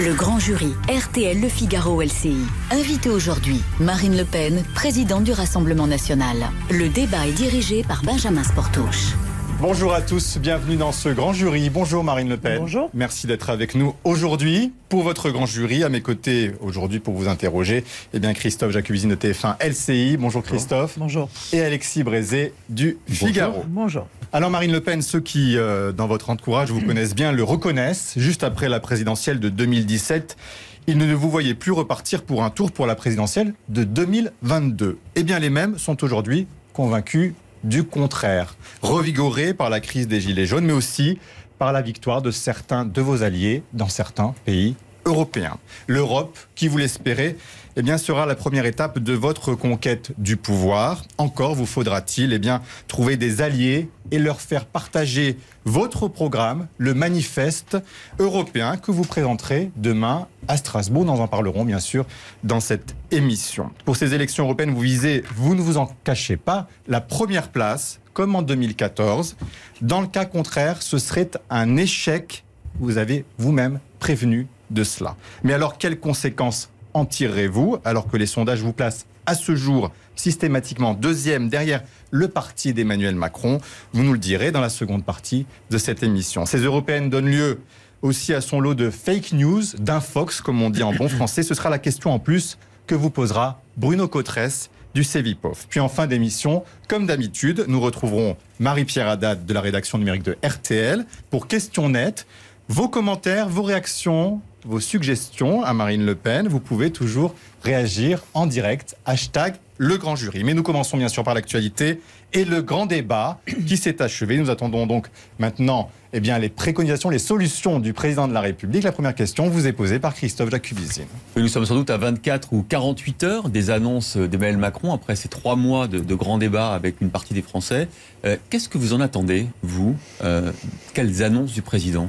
Le grand jury, RTL Le Figaro LCI. Invité aujourd'hui, Marine Le Pen, présidente du Rassemblement national. Le débat est dirigé par Benjamin Sportouche. Bonjour à tous, bienvenue dans ce grand jury. Bonjour Marine Le Pen. Bonjour. Merci d'être avec nous aujourd'hui pour votre grand jury. À mes côtés aujourd'hui pour vous interroger, Christophe Jacubizine de TF1 LCI. Bonjour Christophe. Bonjour. Et Alexis Brézé du Figaro. Bonjour. Alors Marine Le Pen, ceux qui, dans votre entourage, vous connaissent bien, le reconnaissent. Juste après la présidentielle de 2017, ils ne vous voyaient plus repartir pour un tour pour la présidentielle de 2022. Eh bien les mêmes sont aujourd'hui convaincus du contraire, revigorés par la crise des Gilets jaunes, mais aussi par la victoire de certains de vos alliés dans certains pays européens. L'Europe, qui vous l'espérez, sera la première étape de votre conquête du pouvoir. Encore vous faudra-t-il trouver des alliés et leur faire partager votre programme, le manifeste européen que vous présenterez demain à Strasbourg. Nous en parlerons bien sûr dans cette émission. Pour ces élections européennes, vous visez, vous ne vous en cachez pas, la première place, comme en 2014. Dans le cas contraire, ce serait un échec. Vous avez vous-même prévenu de cela. Mais alors, quelles conséquences en tirerez-vous, alors que les sondages vous placent à ce jour systématiquement deuxième derrière le parti d'Emmanuel Macron? Vous nous le direz dans la seconde partie de cette émission. Ces européennes donnent lieu aussi à son lot de fake news, d'infox, comme on dit en bon français. Ce sera la question en plus que vous posera Bruno Cotresse du Cevipof. Puis en fin d'émission, comme d'habitude, nous retrouverons Marie-Pierre Haddad de la rédaction numérique de RTL pour Question Net. Vos commentaires, vos réactions, vos suggestions à Marine Le Pen, vous pouvez toujours réagir en direct, #le grand jury. Mais nous commençons bien sûr par l'actualité et le grand débat qui s'est achevé. Nous attendons donc maintenant les préconisations, les solutions du président de la République. La première question vous est posée par Christophe Jacubizine. Nous sommes sans doute à 24 ou 48 heures des annonces d'Emmanuel Macron après ces 3 mois de grands débats avec une partie des Français. Qu'est-ce que vous en attendez, vous? Quelles annonces du président?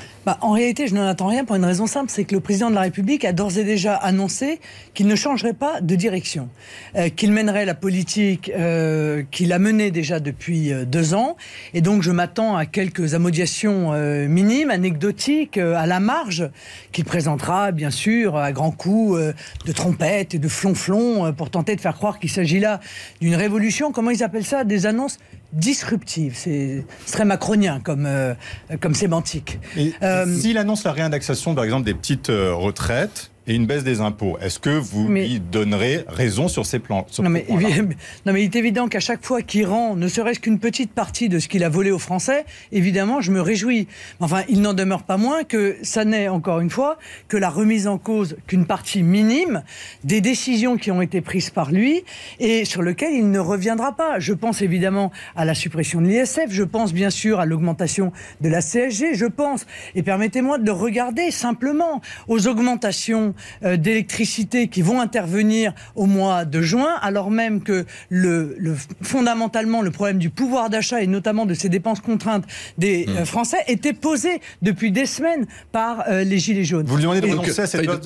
En réalité, je n'en attends rien pour une raison simple, c'est que le président de la République a d'ores et déjà annoncé qu'il ne changerait pas de direction, qu'il mènerait la politique qu'il a menée déjà depuis 2 ans. Et donc, je m'attends à quelques amodiations minimes, anecdotiques, à la marge, qu'il présentera, bien sûr, à grands coups de trompette et de flonflon pour tenter de faire croire qu'il s'agit là d'une révolution. Comment ils appellent ça? Des annonces disruptive, c'est très macronien comme sémantique. S'il annonce la réindexation, par exemple, des petites retraites et une baisse des impôts, est-ce que vous lui donnerez raison sur ces plans? Mais il est évident qu'à chaque fois qu'il rend ne serait-ce qu'une petite partie de ce qu'il a volé aux Français, évidemment, je me réjouis. Enfin, il n'en demeure pas moins que ça n'est, encore une fois, que la remise en cause qu'une partie minime des décisions qui ont été prises par lui et sur lesquelles il ne reviendra pas. Je pense évidemment à la suppression de l'ISF, je pense bien sûr à l'augmentation de la CSG, je pense, et permettez-moi de le regarder simplement, aux augmentations d'électricité qui vont intervenir au mois de juin, alors même que fondamentalement le problème du pouvoir d'achat et notamment de ces dépenses contraintes des Français était posé depuis des semaines par les Gilets jaunes. Vous lui demandez de renoncer à cette hausse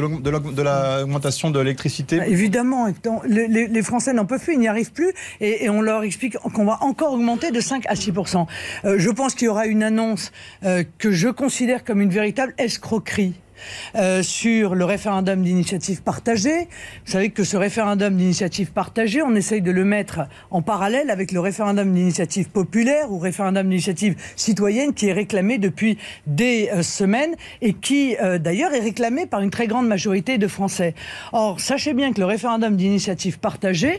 de l'augmentation de l'électricité? Évidemment, les Français n'en peuvent plus, ils n'y arrivent plus et on leur explique qu'on va encore augmenter de 5 à 6%. Je pense qu'il y aura une annonce que je considère comme une véritable escroquerie. Sur le référendum d'initiative partagée. Vous savez que ce référendum d'initiative partagée, on essaye de le mettre en parallèle avec le référendum d'initiative populaire ou référendum d'initiative citoyenne qui est réclamé depuis des semaines et qui d'ailleurs est réclamé par une très grande majorité de Français. Or, sachez bien que le référendum d'initiative partagée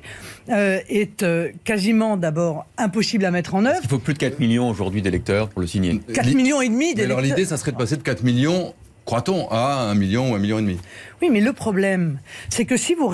est quasiment d'abord impossible à mettre en œuvre. Il faut plus de 4 millions aujourd'hui d'électeurs pour le signer. 4,5 millions d'électeurs. Alors l'idée, ça serait de passer de 4 millions... croit-on, à 1 million ou 1,5 million? Oui, mais le problème, c'est que si vous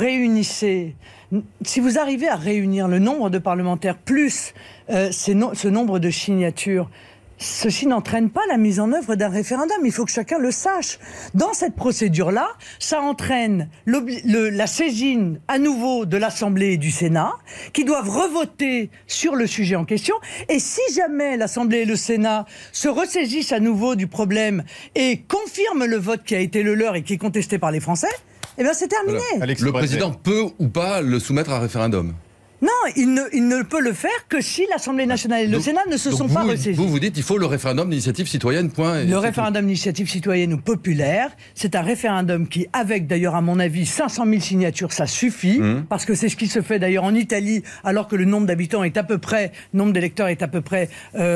arrivez à réunir le nombre de parlementaires plus ce nombre de signatures, ceci n'entraîne pas la mise en œuvre d'un référendum. Il faut que chacun le sache. Dans cette procédure-là, ça entraîne la saisine à nouveau de l'Assemblée et du Sénat, qui doivent revoter sur le sujet en question. Et si jamais l'Assemblée et le Sénat se ressaisissent à nouveau du problème et confirment le vote qui a été le leur et qui est contesté par les Français, c'est terminé. Voilà. Le président peut ou pas le soumettre à référendum? Non, il ne peut le faire que si l'Assemblée nationale et le Sénat ne se sont pas ressaisis. Vous dites qu'il faut le référendum d'initiative citoyenne, point. Le référendum d'initiative citoyenne ou populaire, c'est un référendum qui, avec d'ailleurs à mon avis 500 000 signatures, ça suffit, parce que c'est ce qui se fait d'ailleurs en Italie, alors que le nombre d'habitants est à peu près, nombre d'électeurs est à peu près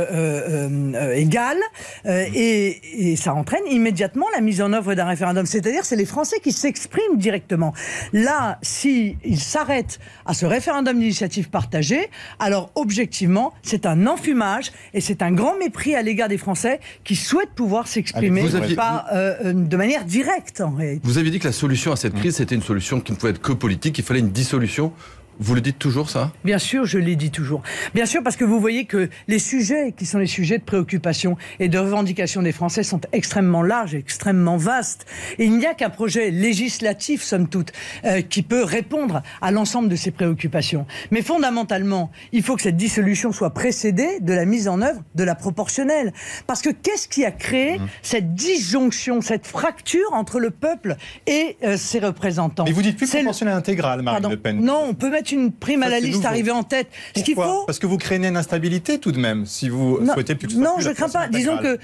égal, et ça entraîne immédiatement la mise en œuvre d'un référendum. C'est-à-dire, c'est les Français qui s'expriment directement. Là, s'ils s'arrêtent à ce référendum d'initiative partagée, alors objectivement, c'est un enfumage et c'est un grand mépris à l'égard des Français qui souhaitent pouvoir s'exprimer de manière directe en réalité. Vous aviez dit que la solution à cette crise, c'était une solution qui ne pouvait être que politique, il fallait une dissolution. Vous le dites toujours, ça ? Bien sûr, je l'ai dit toujours. Bien sûr, parce que vous voyez que les sujets qui sont les sujets de préoccupation et de revendication des Français sont extrêmement larges et extrêmement vastes. Et il n'y a qu'un projet législatif, somme toute, qui peut répondre à l'ensemble de ces préoccupations. Mais fondamentalement, il faut que cette dissolution soit précédée de la mise en œuvre de la proportionnelle. Parce que qu'est-ce qui a créé cette disjonction, cette fracture entre le peuple et ses représentants ? Mais vous dites plus proportionnelle intégrale, Marine Le Pen. Non, on peut mettre une prime à la liste arrivée en tête. Pourquoi ? Parce que vous craignez une instabilité tout de même, si vous souhaitez plus que ce soit. Non, je ne crains pas. Disons que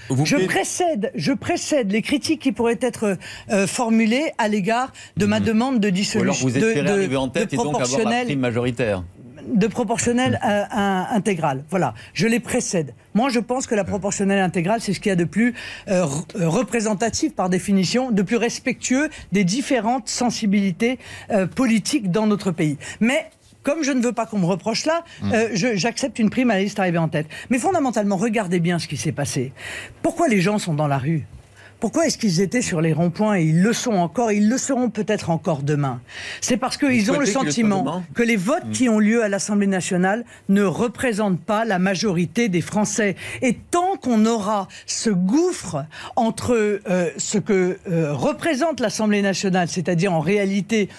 je précède les critiques qui pourraient être formulées à l'égard de ma demande de dissolution. Ou alors vous espérez arriver en tête et donc avoir la prime majoritaire. De proportionnelle intégrale. Voilà, je les précède. Moi, je pense que la proportionnelle intégrale, c'est ce qu'il y a de plus représentatif par définition, de plus respectueux des différentes sensibilités politiques dans notre pays. Mais comme je ne veux pas qu'on me reproche là, j'accepte une prime à la liste arrivée en tête. Mais fondamentalement, regardez bien ce qui s'est passé. Pourquoi les gens sont dans la rue ? Pourquoi est-ce qu'ils étaient sur les ronds-points et ils le sont encore, ils le seront peut-être encore demain ? C'est parce qu'ils ont le sentiment que les votes qui ont lieu à l'Assemblée nationale ne représentent pas la majorité des Français. Et tant qu'on aura ce gouffre entre ce que représente l'Assemblée nationale, c'est-à-dire en réalité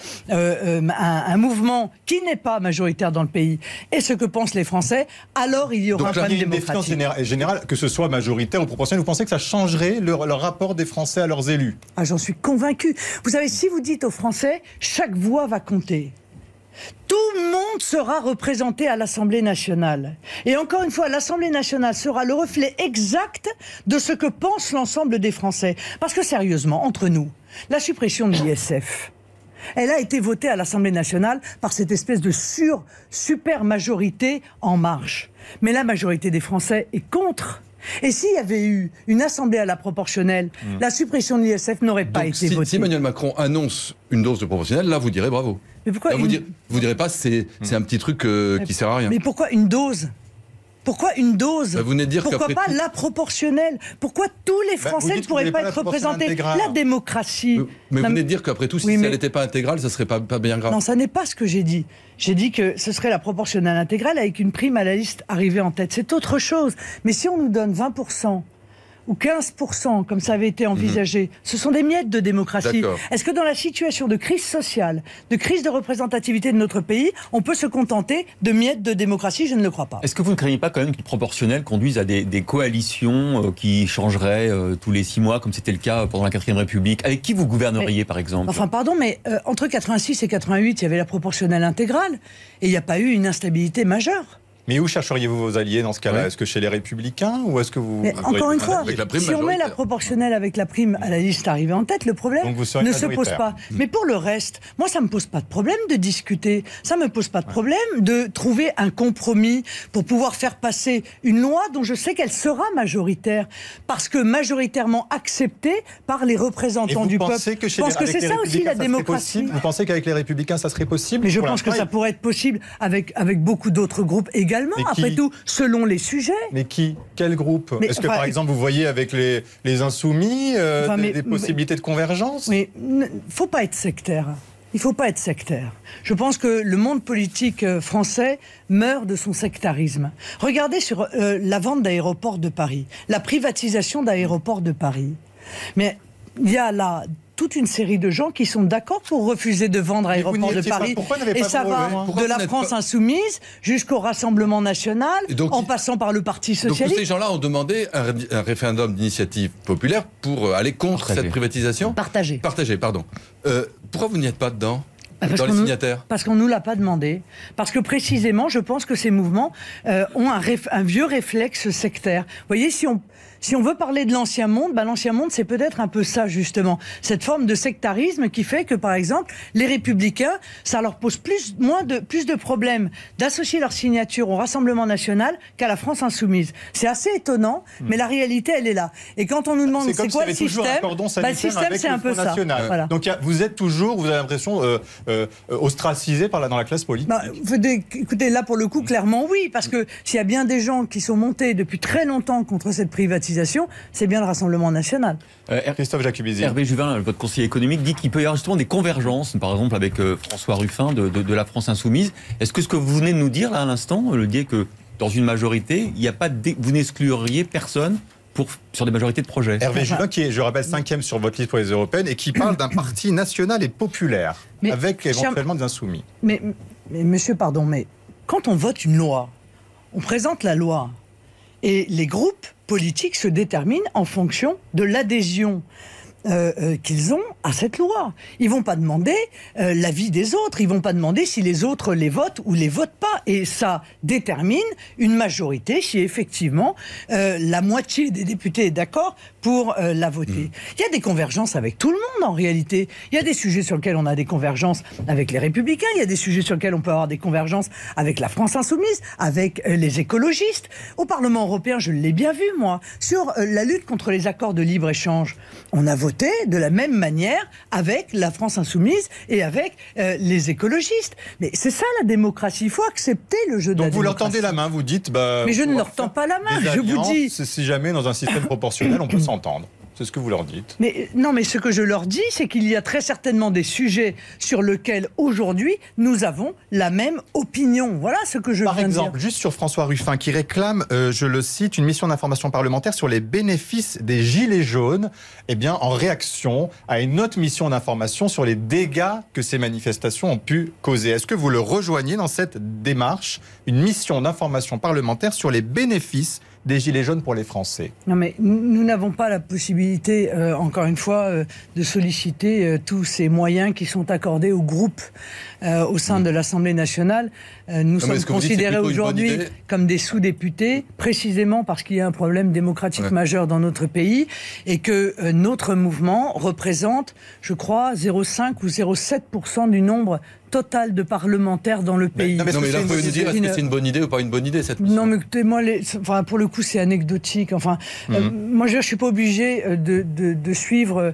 un mouvement qui n'est pas majoritaire dans le pays, et ce que pensent les Français, alors il y aura pas de démocratie. Donc il y a une défiance générale, que ce soit majoritaire ou proportionnel. Vous pensez que ça changerait leur rapport des Français à leurs élus ? Ah, j'en suis convaincu. Vous savez, si vous dites aux Français, chaque voix va compter, tout le monde sera représenté à l'Assemblée nationale. Et encore une fois, l'Assemblée nationale sera le reflet exact de ce que pense l'ensemble des Français. Parce que sérieusement, entre nous, la suppression de l'ISF, elle a été votée à l'Assemblée nationale par cette espèce de super majorité En Marche. Mais la majorité des Français est contre. Et s'il y avait eu une assemblée à la proportionnelle, la suppression de l'ISF n'aurait pas été votée. Si Emmanuel Macron annonce une dose de proportionnelle, là vous direz bravo. Mais pourquoi là, vous direz pas c'est un petit truc qui sert à rien. Mais pourquoi une dose ? Pourquoi une dose ? Vous venez de dire pourquoi pas la proportionnelle ? Pourquoi tous les Français ne pourraient pas être représentés ? La démocratie. Mais vous venez de dire qu'après tout, si elle n'était pas intégrale, ça serait pas bien grave. Non, ça n'est pas ce que j'ai dit. J'ai dit que ce serait la proportionnelle intégrale avec une prime à la liste arrivée en tête. C'est autre chose. Mais si on nous donne 20% ou 15%, comme ça avait été envisagé, ce sont des miettes de démocratie. Est-ce que dans la situation de crise sociale, de crise de représentativité de notre pays, on peut se contenter de miettes de démocratie ? Je ne le crois pas. Est-ce que vous ne craignez pas quand même qu'une proportionnelle conduise à des coalitions qui changeraient tous les 6 mois, comme c'était le cas pendant la 4ème République ? Avec qui vous gouverneriez, par exemple ? Enfin, pardon, mais entre 86 et 88, il y avait la proportionnelle intégrale, et il n'y a pas eu une instabilité majeure. Mais où chercheriez-vous vos alliés dans ce cas-là ? Est-ce que chez les Républicains ou est-ce que vous... Mais encore une fois, si on met la proportionnelle avec la prime à la liste arrivée en tête, le problème ne se pose pas. Mais pour le reste, moi ça ne me pose pas de problème de discuter. Ça ne me pose pas de problème de trouver un compromis pour pouvoir faire passer une loi dont je sais qu'elle sera majoritaire. Parce que majoritairement acceptée par les représentants du peuple. Je pense que c'est ça aussi la démocratie. Vous pensez qu'avec les Républicains ça serait possible ? Mais je pense que ça pourrait être possible avec beaucoup d'autres groupes également. Après tout, selon les sujets. Mais qui ? Quel groupe ? Est-ce que par exemple vous voyez avec les Insoumis des possibilités de convergence ? Mais il ne faut pas être sectaire. Il ne faut pas être sectaire. Je pense que le monde politique français meurt de son sectarisme. Regardez sur la vente d'aéroports de Paris, la privatisation d'aéroports de Paris. Mais il y a là toute une série de gens qui sont d'accord pour refuser de vendre Aéroports de Paris. Et ça va de la France insoumise jusqu'au Rassemblement national, en passant par le Parti socialiste. Donc tous ces gens-là ont demandé un référendum d'initiative populaire pour aller contre cette privatisation ? Partagée, pardon. Pourquoi vous n'y êtes pas dedans ? dans les signataires? Parce qu'on ne nous l'a pas demandé. Parce que précisément, je pense que ces mouvements ont un vieux réflexe sectaire. Vous voyez, si on veut parler de l'ancien monde, l'ancien monde, c'est peut-être un peu ça, justement. Cette forme de sectarisme qui fait que, par exemple, les Républicains, ça leur pose plus de problèmes d'associer leur signature au Rassemblement national qu'à la France insoumise. C'est assez étonnant, mais la réalité, elle est là. Et quand on nous demande c'est quoi le système, le système, c'est un peu ça. Voilà. Donc vous êtes toujours, vous avez l'impression, ostracisé dans la classe politique. Écoutez, là, pour le coup, clairement, oui. Parce que s'il y a bien des gens qui sont montés depuis très longtemps contre cette privatisation, c'est bien le Rassemblement national. Christophe Jacubizzi. Hervé Juvin, votre conseiller économique, dit qu'il peut y avoir justement des convergences, par exemple avec François Ruffin de la France Insoumise. Est-ce que ce que vous venez de nous dire là à l'instant, le dit que dans une majorité, il y a pas vous n'excluriez personne sur des majorités de projets? Hervé Juvin, qui est, je rappelle, 5e sur votre liste pour les européennes, et qui parle d'un parti national et populaire, avec éventuellement des insoumis. Mais monsieur, pardon, mais quand on vote une loi, on présente la loi, et les groupes politiques se déterminent en fonction de l'adhésion qu'ils ont à cette loi. Ils vont pas demander l'avis des autres, ils vont pas demander si les autres les votent ou les votent pas. Et ça détermine une majorité si effectivement la moitié des députés est d'accord pour la voter. Il y a des convergences avec tout le monde en réalité. Il y a des sujets sur lesquels on a des convergences avec les Républicains, il y a des sujets sur lesquels on peut avoir des convergences avec la France Insoumise, avec les écologistes. Au Parlement européen, je l'ai bien vu moi, sur la lutte contre les accords de libre-échange. On a voté de la même manière avec la France Insoumise et avec les écologistes. Mais c'est ça la démocratie, il faut accepter le jeu de la démocratie. Donc vous leur tendez la main, vous dites... mais je ne leur tends pas la main, je vous dis... Si jamais dans un système proportionnel, on peut s'entendre. C'est ce que vous leur dites. Mais non, mais ce que je leur dis, c'est qu'il y a très certainement des sujets sur lesquels, aujourd'hui, nous avons la même opinion. Voilà ce que je viens de dire. Par exemple, juste sur François Ruffin, qui réclame, je le cite, une mission d'information parlementaire sur les bénéfices des Gilets jaunes, en réaction à une autre mission d'information sur les dégâts que ces manifestations ont pu causer. Est-ce que vous le rejoignez dans cette démarche, une mission d'information parlementaire sur les bénéfices des Gilets jaunes pour les Français? Non, mais nous n'avons pas la possibilité, encore une fois, de solliciter tous ces moyens qui sont accordés aux groupes au sein de l'Assemblée nationale. Nous sommes considérés aujourd'hui comme des sous-députés, précisément parce qu'il y a un problème démocratique majeur dans notre pays et que notre mouvement représente, je crois, 0,5 ou 0,7% du nombre total de parlementaires dans le pays. Non, mais là, vous pouvez nous dire, est-ce que c'est une bonne idée ou pas une bonne idée, cette mission? Non, mais écoutez, moi, pour le coup, c'est anecdotique. Moi, je ne suis pas obligé de suivre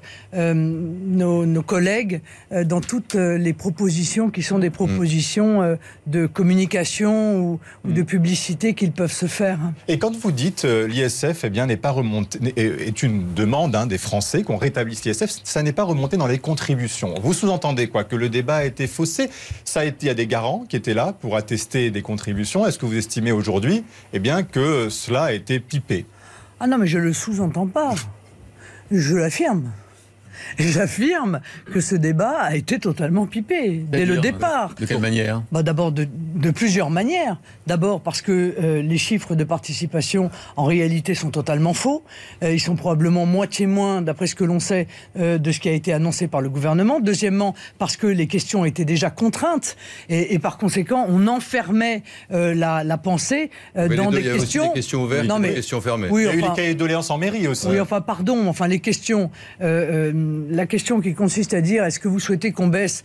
nos collègues dans toutes les propositions qui sont des propositions de communication ou de publicité qu'ils peuvent se faire. Et quand vous dites l'ISF n'est pas remonté, est une demande des Français qu'on rétablisse l'ISF, ça n'est pas remonté dans les contributions. Vous sous-entendez quoi? Que le débat a été faussé? Il y a des garants qui étaient là pour attester des contributions. Est-ce que vous estimez aujourd'hui que cela a été pipé? Ah non, mais je ne le sous-entends pas. Je l'affirme. J'affirme que ce débat a été totalement pipé dès le départ. De quelle manière? D'abord de plusieurs manières. D'abord parce que les chiffres de participation en réalité sont totalement faux. Ils sont probablement moitié moins, d'après ce que l'on sait, de ce qui a été annoncé par le gouvernement. Deuxièmement, parce que les questions étaient déjà contraintes et par conséquent, on enfermait la pensée dans des questions... Il y a aussi des questions ouvertes et des questions fermées. Oui, il y a eu les cahiers de doléances en mairie aussi. Oui, pardon, les questions... la question qui consiste à dire est-ce que vous souhaitez qu'on baisse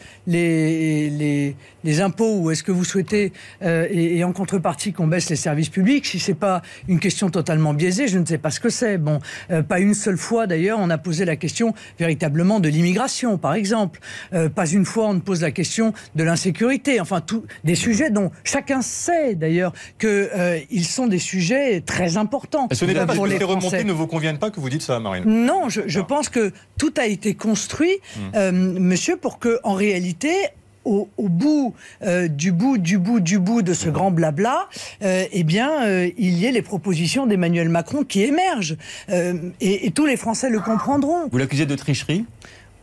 les impôts ou est-ce que vous souhaitez et en contrepartie qu'on baisse les services publics, si c'est pas une question totalement biaisée, je ne sais pas ce que c'est. Pas une seule fois d'ailleurs on a posé la question véritablement de l'immigration par exemple. Pas une fois on ne pose la question de l'insécurité. Des sujets dont chacun sait d'ailleurs qu'ils sont des sujets très importants. Ce n'est pas parce que les remontées ne vous conviennent pas que vous dites ça, Marine? Non, je pense que tout a été construit, monsieur, pour que, en réalité, au bout du bout de ce grand blabla, il y ait les propositions d'Emmanuel Macron qui émergent. Et tous les Français le comprendront. Vous l'accusez de tricherie ?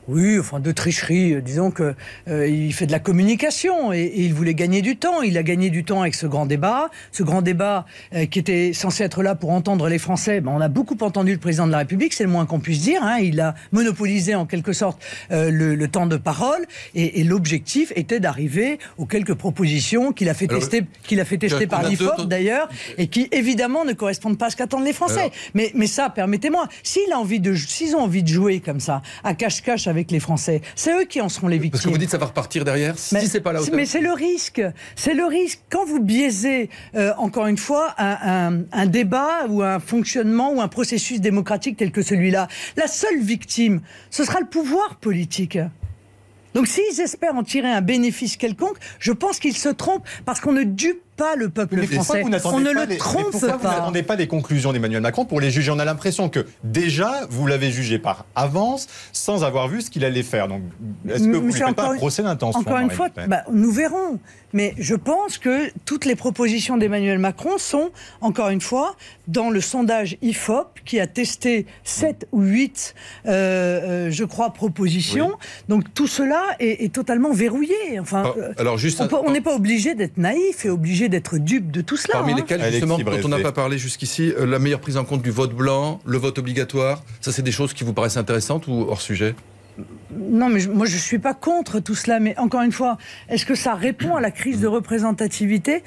Oui, enfin de tricherie. Disons que il fait de la communication et il voulait gagner du temps. Il a gagné du temps avec ce grand débat. Ce grand débat qui était censé être là pour entendre les Français. On a beaucoup entendu le président de la République, c'est le moins qu'on puisse dire. Il a monopolisé en quelque sorte le temps de parole et l'objectif était d'arriver aux quelques propositions qu'il a fait tester par l'IFOP d'ailleurs et qui évidemment ne correspondent pas à ce qu'attendent les Français. Mais ça, permettez-moi, s'ils ont envie de jouer comme ça, à cache-cache avec les Français, c'est eux qui en seront les victimes. Parce que vous dites que ça va repartir derrière, si c'est pas la hauteur. Mais c'est le risque. C'est le risque. Quand vous biaisez, encore une fois, un débat ou un fonctionnement ou un processus démocratique tel que celui-là, la seule victime, ce sera le pouvoir politique. Donc s'ils espèrent en tirer un bénéfice quelconque, je pense qu'ils se trompent parce qu'on ne dupe pas le peuple français. On ne le trompe pas. Vous n'attendez pas les conclusions d'Emmanuel Macron pour les juger? On a l'impression que déjà, vous l'avez jugé par avance sans avoir vu ce qu'il allait faire. Donc, est-ce que vous ne faites pas un procès d'intention? Encore une fois, nous verrons. Mais je pense que toutes les propositions d'Emmanuel Macron sont, encore une fois, dans le sondage IFOP qui a testé 7 ou 8, je crois, propositions. Oui. Donc tout cela est totalement verrouillé. Enfin, on n'est pas obligé d'être naïf et obligé d'être dupe de tout cela. Parmi lesquels, justement, dont on n'a pas parlé jusqu'ici, la meilleure prise en compte du vote blanc, le vote obligatoire, ça c'est des choses qui vous paraissent intéressantes ou hors sujet? Non, mais moi je ne suis pas contre tout cela, mais encore une fois, est-ce que ça répond à la crise de représentativité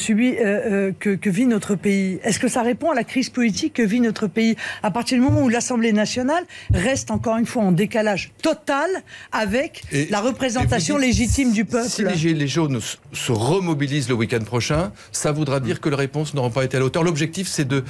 que vit notre pays? Est-ce que ça répond à la crise politique que vit notre pays? À partir du moment où l'Assemblée nationale reste encore une fois en décalage total avec la représentation légitime du peuple. Si les Gilets jaunes se remobilisent le week-end prochain, ça voudra dire que les réponses n'auront pas été à la hauteur. L'objectif,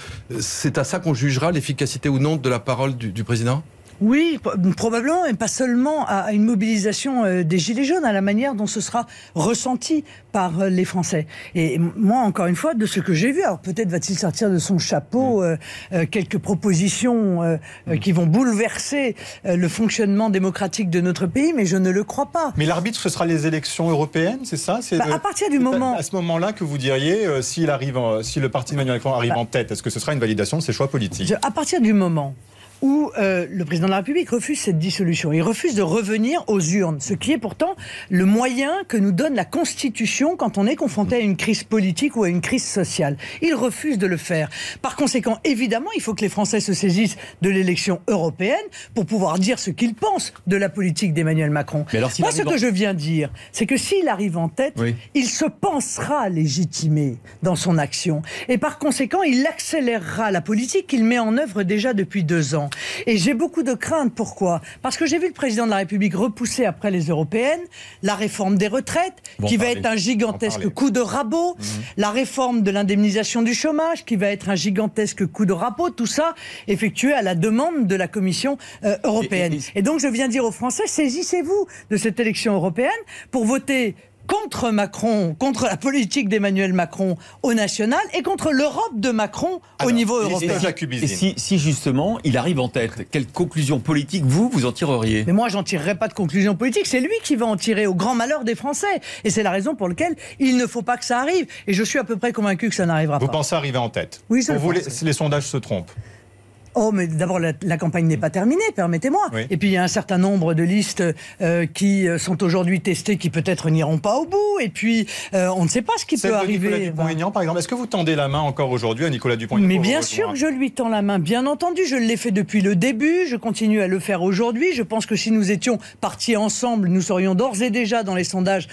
c'est à ça qu'on jugera l'efficacité ou non de la parole du président? Oui, probablement, et pas seulement à une mobilisation des Gilets jaunes, à la manière dont ce sera ressenti par les Français. Et moi, encore une fois, de ce que j'ai vu, alors peut-être va-t-il sortir de son chapeau quelques propositions qui vont bouleverser le fonctionnement démocratique de notre pays, mais je ne le crois pas. Mais l'arbitre, ce sera les élections européennes, c'est ça? À partir du moment... À ce moment-là que vous diriez, si le parti Emmanuel Macron arrive en tête, est-ce que ce sera une validation de ses choix politiques? À partir du moment où le président de la République refuse cette dissolution. Il refuse de revenir aux urnes, ce qui est pourtant le moyen que nous donne la Constitution quand on est confronté à une crise politique ou à une crise sociale. Il refuse de le faire. Par conséquent, évidemment, il faut que les Français se saisissent de l'élection européenne pour pouvoir dire ce qu'ils pensent de la politique d'Emmanuel Macron. Moi, ce que je viens dire, c'est que s'il arrive en tête, il se pensera légitimé dans son action. Et par conséquent, il accélérera la politique qu'il met en œuvre déjà depuis 2 ans. Et j'ai beaucoup de craintes. Pourquoi? Parce que j'ai vu le président de la République repousser après les européennes la réforme des retraites, qui va être un gigantesque coup de rabot, la réforme de l'indemnisation du chômage, qui va être un gigantesque coup de rabot, tout ça effectué à la demande de la Commission européenne. Et donc je viens dire aux Français, saisissez-vous de cette élection européenne pour voter contre Macron, contre la politique d'Emmanuel Macron au national et contre l'Europe de Macron au niveau européen. Et si justement il arrive en tête, quelle conclusion politique vous en tireriez? Mais moi, j'en tirerai pas de conclusion politique. C'est lui qui va en tirer au grand malheur des Français. Et c'est la raison pour laquelle il ne faut pas que ça arrive. Et je suis à peu près convaincu que ça n'arrivera pas. Vous pensez arriver en tête? Oui, pour vous, les sondages se trompent? Oh, mais d'abord, la campagne n'est pas terminée, permettez-moi. Oui. Et puis, il y a un certain nombre de listes qui sont aujourd'hui testées, qui peut-être n'iront pas au bout. Et puis, on ne sait pas ce qui peut arriver. Nicolas Dupont-Aignan, par exemple. Est-ce que vous tendez la main encore aujourd'hui à Nicolas Dupont-Aignan? Mais bien sûr que je lui tends la main, bien entendu. Je l'ai fait depuis le début. Je continue à le faire aujourd'hui. Je pense que si nous étions partis ensemble, nous serions d'ores et déjà dans les sondages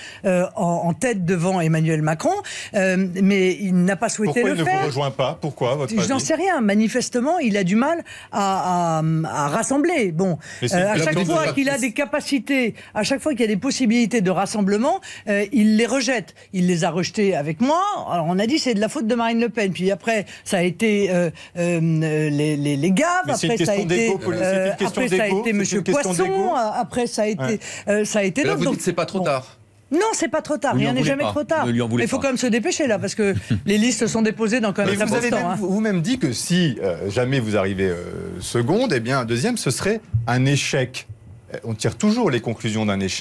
en tête devant Emmanuel Macron. Mais il n'a pas souhaité le faire. Pourquoi il ne vous rejoint pas? Pourquoi, votre avis? Je n'en sais rien. Manifestement, il a du mal à rassembler. Bon, à chaque fois qu'il a des capacités, à chaque fois qu'il y a des possibilités de rassemblement, il les rejette. Il les a rejetées avec moi. Alors on a dit c'est de la faute de Marine Le Pen. Puis après ça a été les gaves. Après ça a été Monsieur Poisson. Après ça a été d'autres. Vous dites c'est pas trop tard. Non, c'est pas trop tard. Rien n'est jamais trop tard. Mais il faut quand même se dépêcher là, parce que les listes sont déposées dans quand même très peu de temps. Vous même dit que si jamais vous arrivez seconde, eh bien un deuxième, ce serait un échec. On tire toujours les conclusions d'un échec.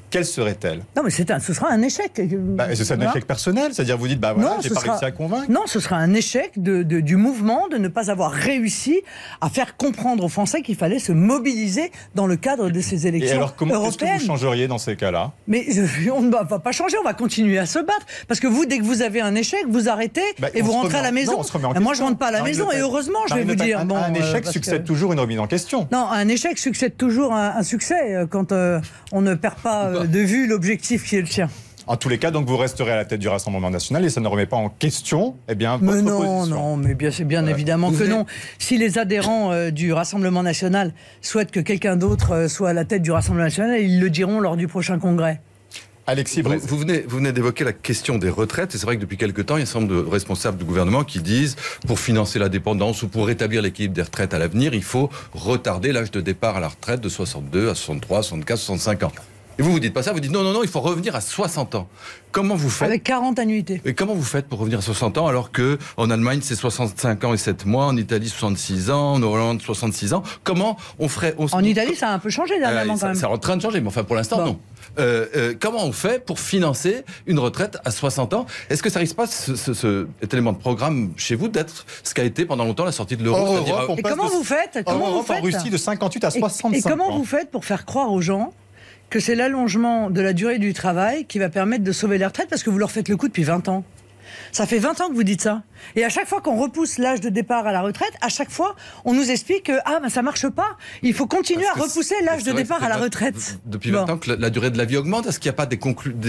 quelle serait-elle? Non, mais ce sera un échec. C'est un échec personnel, c'est-à-dire vous dites, j'ai pas réussi à convaincre. Non, ce sera un échec du mouvement de ne pas avoir réussi à faire comprendre aux Français qu'il fallait se mobiliser dans le cadre de ces élections européennes. Et alors, qu'est-ce que vous changeriez dans ces cas-là? Mais on ne va pas changer, on va continuer à se battre. Parce que vous, dès que vous avez un échec, vous arrêtez et vous rentrez à la maison. Moi, je ne rentre pas à la maison, et heureusement, je vais vous dire. Un échec succède toujours une remise en question. Non, un échec succède toujours un succès quand on ne perd pas de vue l'objectif qui est le sien. En tous les cas, donc vous resterez à la tête du Rassemblement national et ça ne remet pas en question votre position. Non, mais c'est bien évidemment que non. Si les adhérents du Rassemblement national souhaitent que quelqu'un d'autre soit à la tête du Rassemblement national, ils le diront lors du prochain congrès. Alexis Brézé. Vous venez d'évoquer la question des retraites, et c'est vrai que depuis quelque temps, il y a un certain nombre de responsables du gouvernement qui disent, pour financer la dépendance ou pour rétablir l'équilibre des retraites à l'avenir, il faut retarder l'âge de départ à la retraite de 62 à 63, 64, 65 ans. Et vous dites pas ça, vous dites non, il faut revenir à 60 ans. Comment vous faites? Avec 40 annuités. Et comment vous faites pour revenir à 60 ans alors qu'en Allemagne c'est 65 ans et 7 mois, en Italie 66 ans, en Hollande 66 ans? Comment on ferait? En Italie ça a un peu changé dernièrement quand même. C'est en train de changer, mais enfin pour l'instant non. Comment on fait pour financer une retraite à 60 ans? Est-ce que ça risque pas cet élément de programme chez vous d'être ce qu'a été pendant longtemps la sortie de l'euro? Et comment vous faites? En Russie de 58 à 65 ans. Et comment vous faites pour faire croire aux gens que c'est l'allongement de la durée du travail qui va permettre de sauver les retraites, parce que vous leur faites le coup depuis 20 ans. Ça fait 20 ans que vous dites ça. Et à chaque fois qu'on repousse l'âge de départ à la retraite, à chaque fois, on nous explique que ça marche pas. Il faut continuer à repousser l'âge de départ à la retraite. Depuis 20 ans que la durée de la vie augmente. Est-ce qu'il n'y a pas des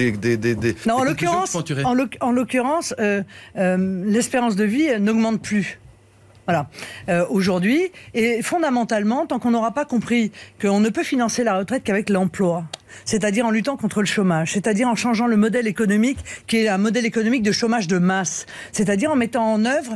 Non, en l'occurrence, l'espérance de vie n'augmente plus. Voilà. Aujourd'hui, et fondamentalement, tant qu'on n'aura pas compris qu'on ne peut financer la retraite qu'avec l'emploi, c'est-à-dire en luttant contre le chômage, c'est-à-dire en changeant le modèle économique qui est un modèle économique de chômage de masse, c'est-à-dire en mettant en œuvre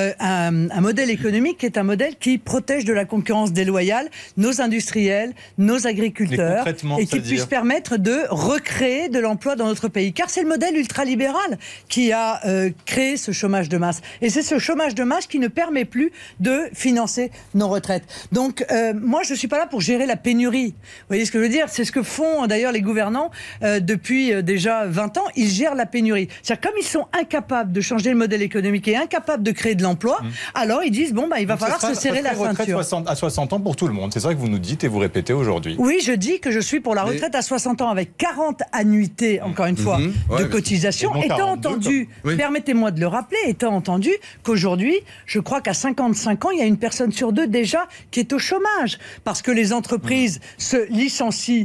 un modèle économique qui est un modèle qui protège de la concurrence déloyale nos industriels, nos agriculteurs, et qui puisse permettre de recréer de l'emploi dans notre pays. Car c'est le modèle ultralibéral qui a créé ce chômage de masse. Et c'est ce chômage de masse qui ne permet plus de financer nos retraites. Donc moi je ne suis pas là pour gérer la pénurie. Vous voyez ce que je veux dire? C'est ce que font d'ailleurs les gouvernants depuis déjà 20 ans. Ils gèrent la pénurie. C'est-à-dire comme ils sont incapables de changer le modèle économique et incapables de créer de l'emploi, alors ils disent il va falloir se serrer la ceinture. Retraite à 60 ans pour tout le monde. C'est ça que vous nous dites et vous répétez aujourd'hui. Oui, je dis que je suis pour la retraite à 60 ans avec 40 annuités, encore une fois, de cotisation. Étant entendu, permettez-moi de le rappeler, étant entendu qu'aujourd'hui, je crois qu'à 55 ans, il y a une personne sur deux déjà qui est au chômage. Parce que les entreprises se licencient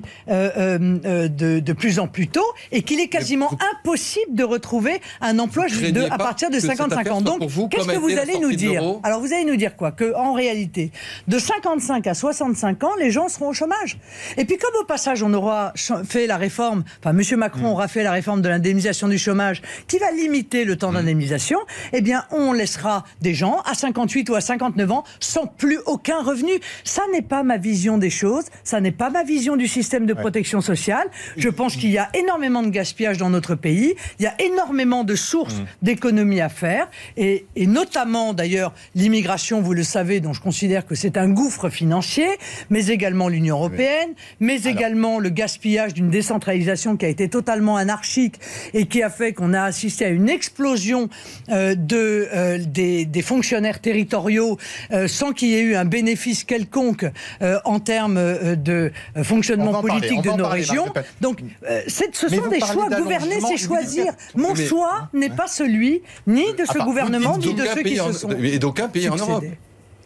de plus en plus tôt et qu'il est quasiment impossible de retrouver un emploi à partir de 55 ans. Donc, qu'est-ce que vous allez nous dire? Alors, vous allez nous dire quoi? Qu'en réalité, de 55 à 65 ans, les gens seront au chômage. Et puis, comme au passage, on aura fait la réforme, M. Macron aura fait la réforme de l'indemnisation du chômage qui va limiter le temps d'indemnisation, eh bien, on laissera des gens à 58 ou à 59 ans sans plus aucun revenu. Ça n'est pas ma vision des choses, ça n'est pas ma vision du système de protection sociale. Je pense qu'il y a énormément de gaspillage dans notre pays, il y a énormément de sources d'économies à faire, et notamment d'ailleurs l'immigration, vous le savez, dont je considère que c'est un gouffre financier, mais également l'Union européenne, également le gaspillage d'une décentralisation qui a été totalement anarchique et qui a fait qu'on a assisté à une explosion des fonctionnaires territoriaux sans qu'il y ait eu un bénéfice quelconque en termes de fonctionnement politique de nos régions. Donc, ce sont des choix. Gouverner, c'est choisir. Mon choix n'est pas celui ni de ce gouvernement, ni de ceux qui se sont et d'aucun pays en Europe. Pardon ?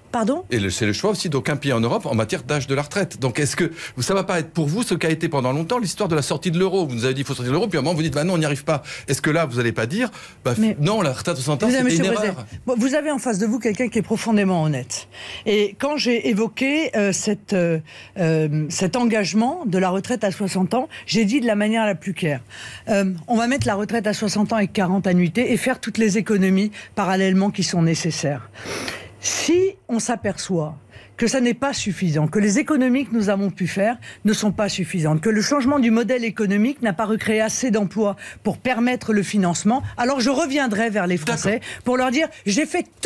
Et c'est le choix aussi d'aucun pays en Europe en matière d'âge de la retraite. Donc est-ce que ça ne va pas être pour vous ce qu'a été pendant longtemps l'histoire de la sortie de l'euro? Vous nous avez dit qu'il faut sortir de l'euro, puis à un moment vous dites non, on n'y arrive pas. Est-ce que là vous n'allez pas dire non, la retraite à 60 ans c'était une erreur? Vous avez en face de vous quelqu'un qui est profondément honnête. Et quand j'ai évoqué cet engagement de la retraite à 60 ans, j'ai dit de la manière la plus claire. On va mettre la retraite à 60 ans avec 40 annuités et faire toutes les économies parallèlement qui sont nécessaires. Si on s'aperçoit que ça n'est pas suffisant, que les économies que nous avons pu faire ne sont pas suffisantes, que le changement du modèle économique n'a pas recréé assez d'emplois pour permettre le financement, alors je reviendrai vers les Français pour leur dire j'ai fait tout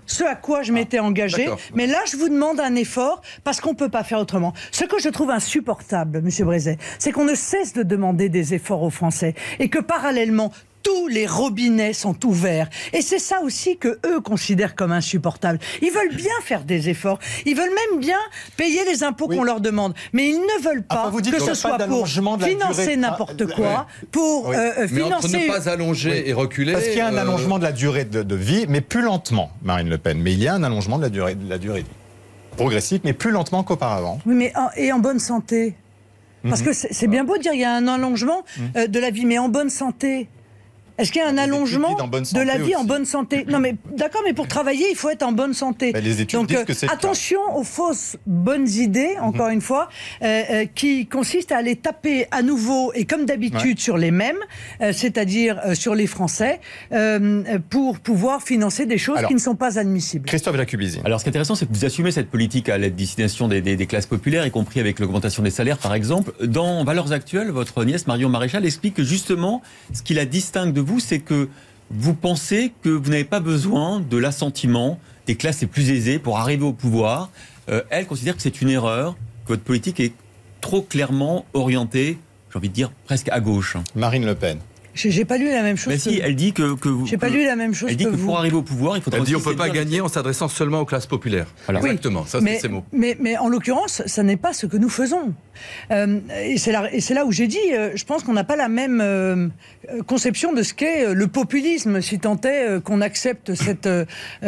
ce à quoi je m'étais engagé. D'accord. Mais là, je vous demande un effort parce qu'on ne peut pas faire autrement. Ce que je trouve insupportable, M. Brézet, c'est qu'on ne cesse de demander des efforts aux Français et que parallèlement, tous les robinets sont ouverts. Et c'est ça aussi que eux considèrent comme insupportable. Ils veulent bien faire des efforts. Ils veulent même bien payer les impôts qu'on leur demande. Mais ils ne veulent pas que ce soit pour financer n'importe quoi, pour mais financer... entre ne pas allonger et reculer... Parce qu'il y a un allongement de la durée de vie, mais plus lentement, Marine Le Pen. Mais il y a un allongement de la durée de vie. Progressif, mais plus lentement qu'auparavant. Oui, mais et en bonne santé. Parce que c'est bien beau de dire qu'il y a un allongement de la vie, mais en bonne santé. Est-ce qu'il y a un allongement de la vie en bonne santé? Non, mais d'accord, mais pour travailler, il faut être en bonne santé. Les études disent que c'est attention aux fausses bonnes idées, encore une fois, qui consistent à aller taper à nouveau et comme d'habitude sur les mêmes, c'est-à-dire sur les Français, pour pouvoir financer des choses qui ne sont pas admissibles. Christophe Jacubizzi. Alors, ce qui est intéressant, c'est que vous assumez cette politique à la destination des classes populaires, y compris avec l'augmentation des salaires, par exemple. Dans Valeurs Actuelles, votre nièce Marion Maréchal explique que justement, ce qui la distingue de vous, c'est que vous pensez que vous n'avez pas besoin de l'assentiment des classes les plus aisées pour arriver au pouvoir. Elle considère que c'est une erreur, que votre politique est trop clairement orientée, j'ai envie de dire, presque à gauche. Marine Le Pen. J'ai pas lu la même chose. Mais si, elle dit que vous. J'ai pas lu la même chose. Elle dit que pour arriver au pouvoir, il faudra. Elle dit on peut pas gagner en s'adressant seulement aux classes populaires. Voilà. Exactement, ça c'est ces mots. Mais en l'occurrence, ça n'est pas ce que nous faisons. Et c'est là où j'ai dit, je pense qu'on n'a pas la même conception de ce qu'est le populisme, si tant est qu'on accepte ce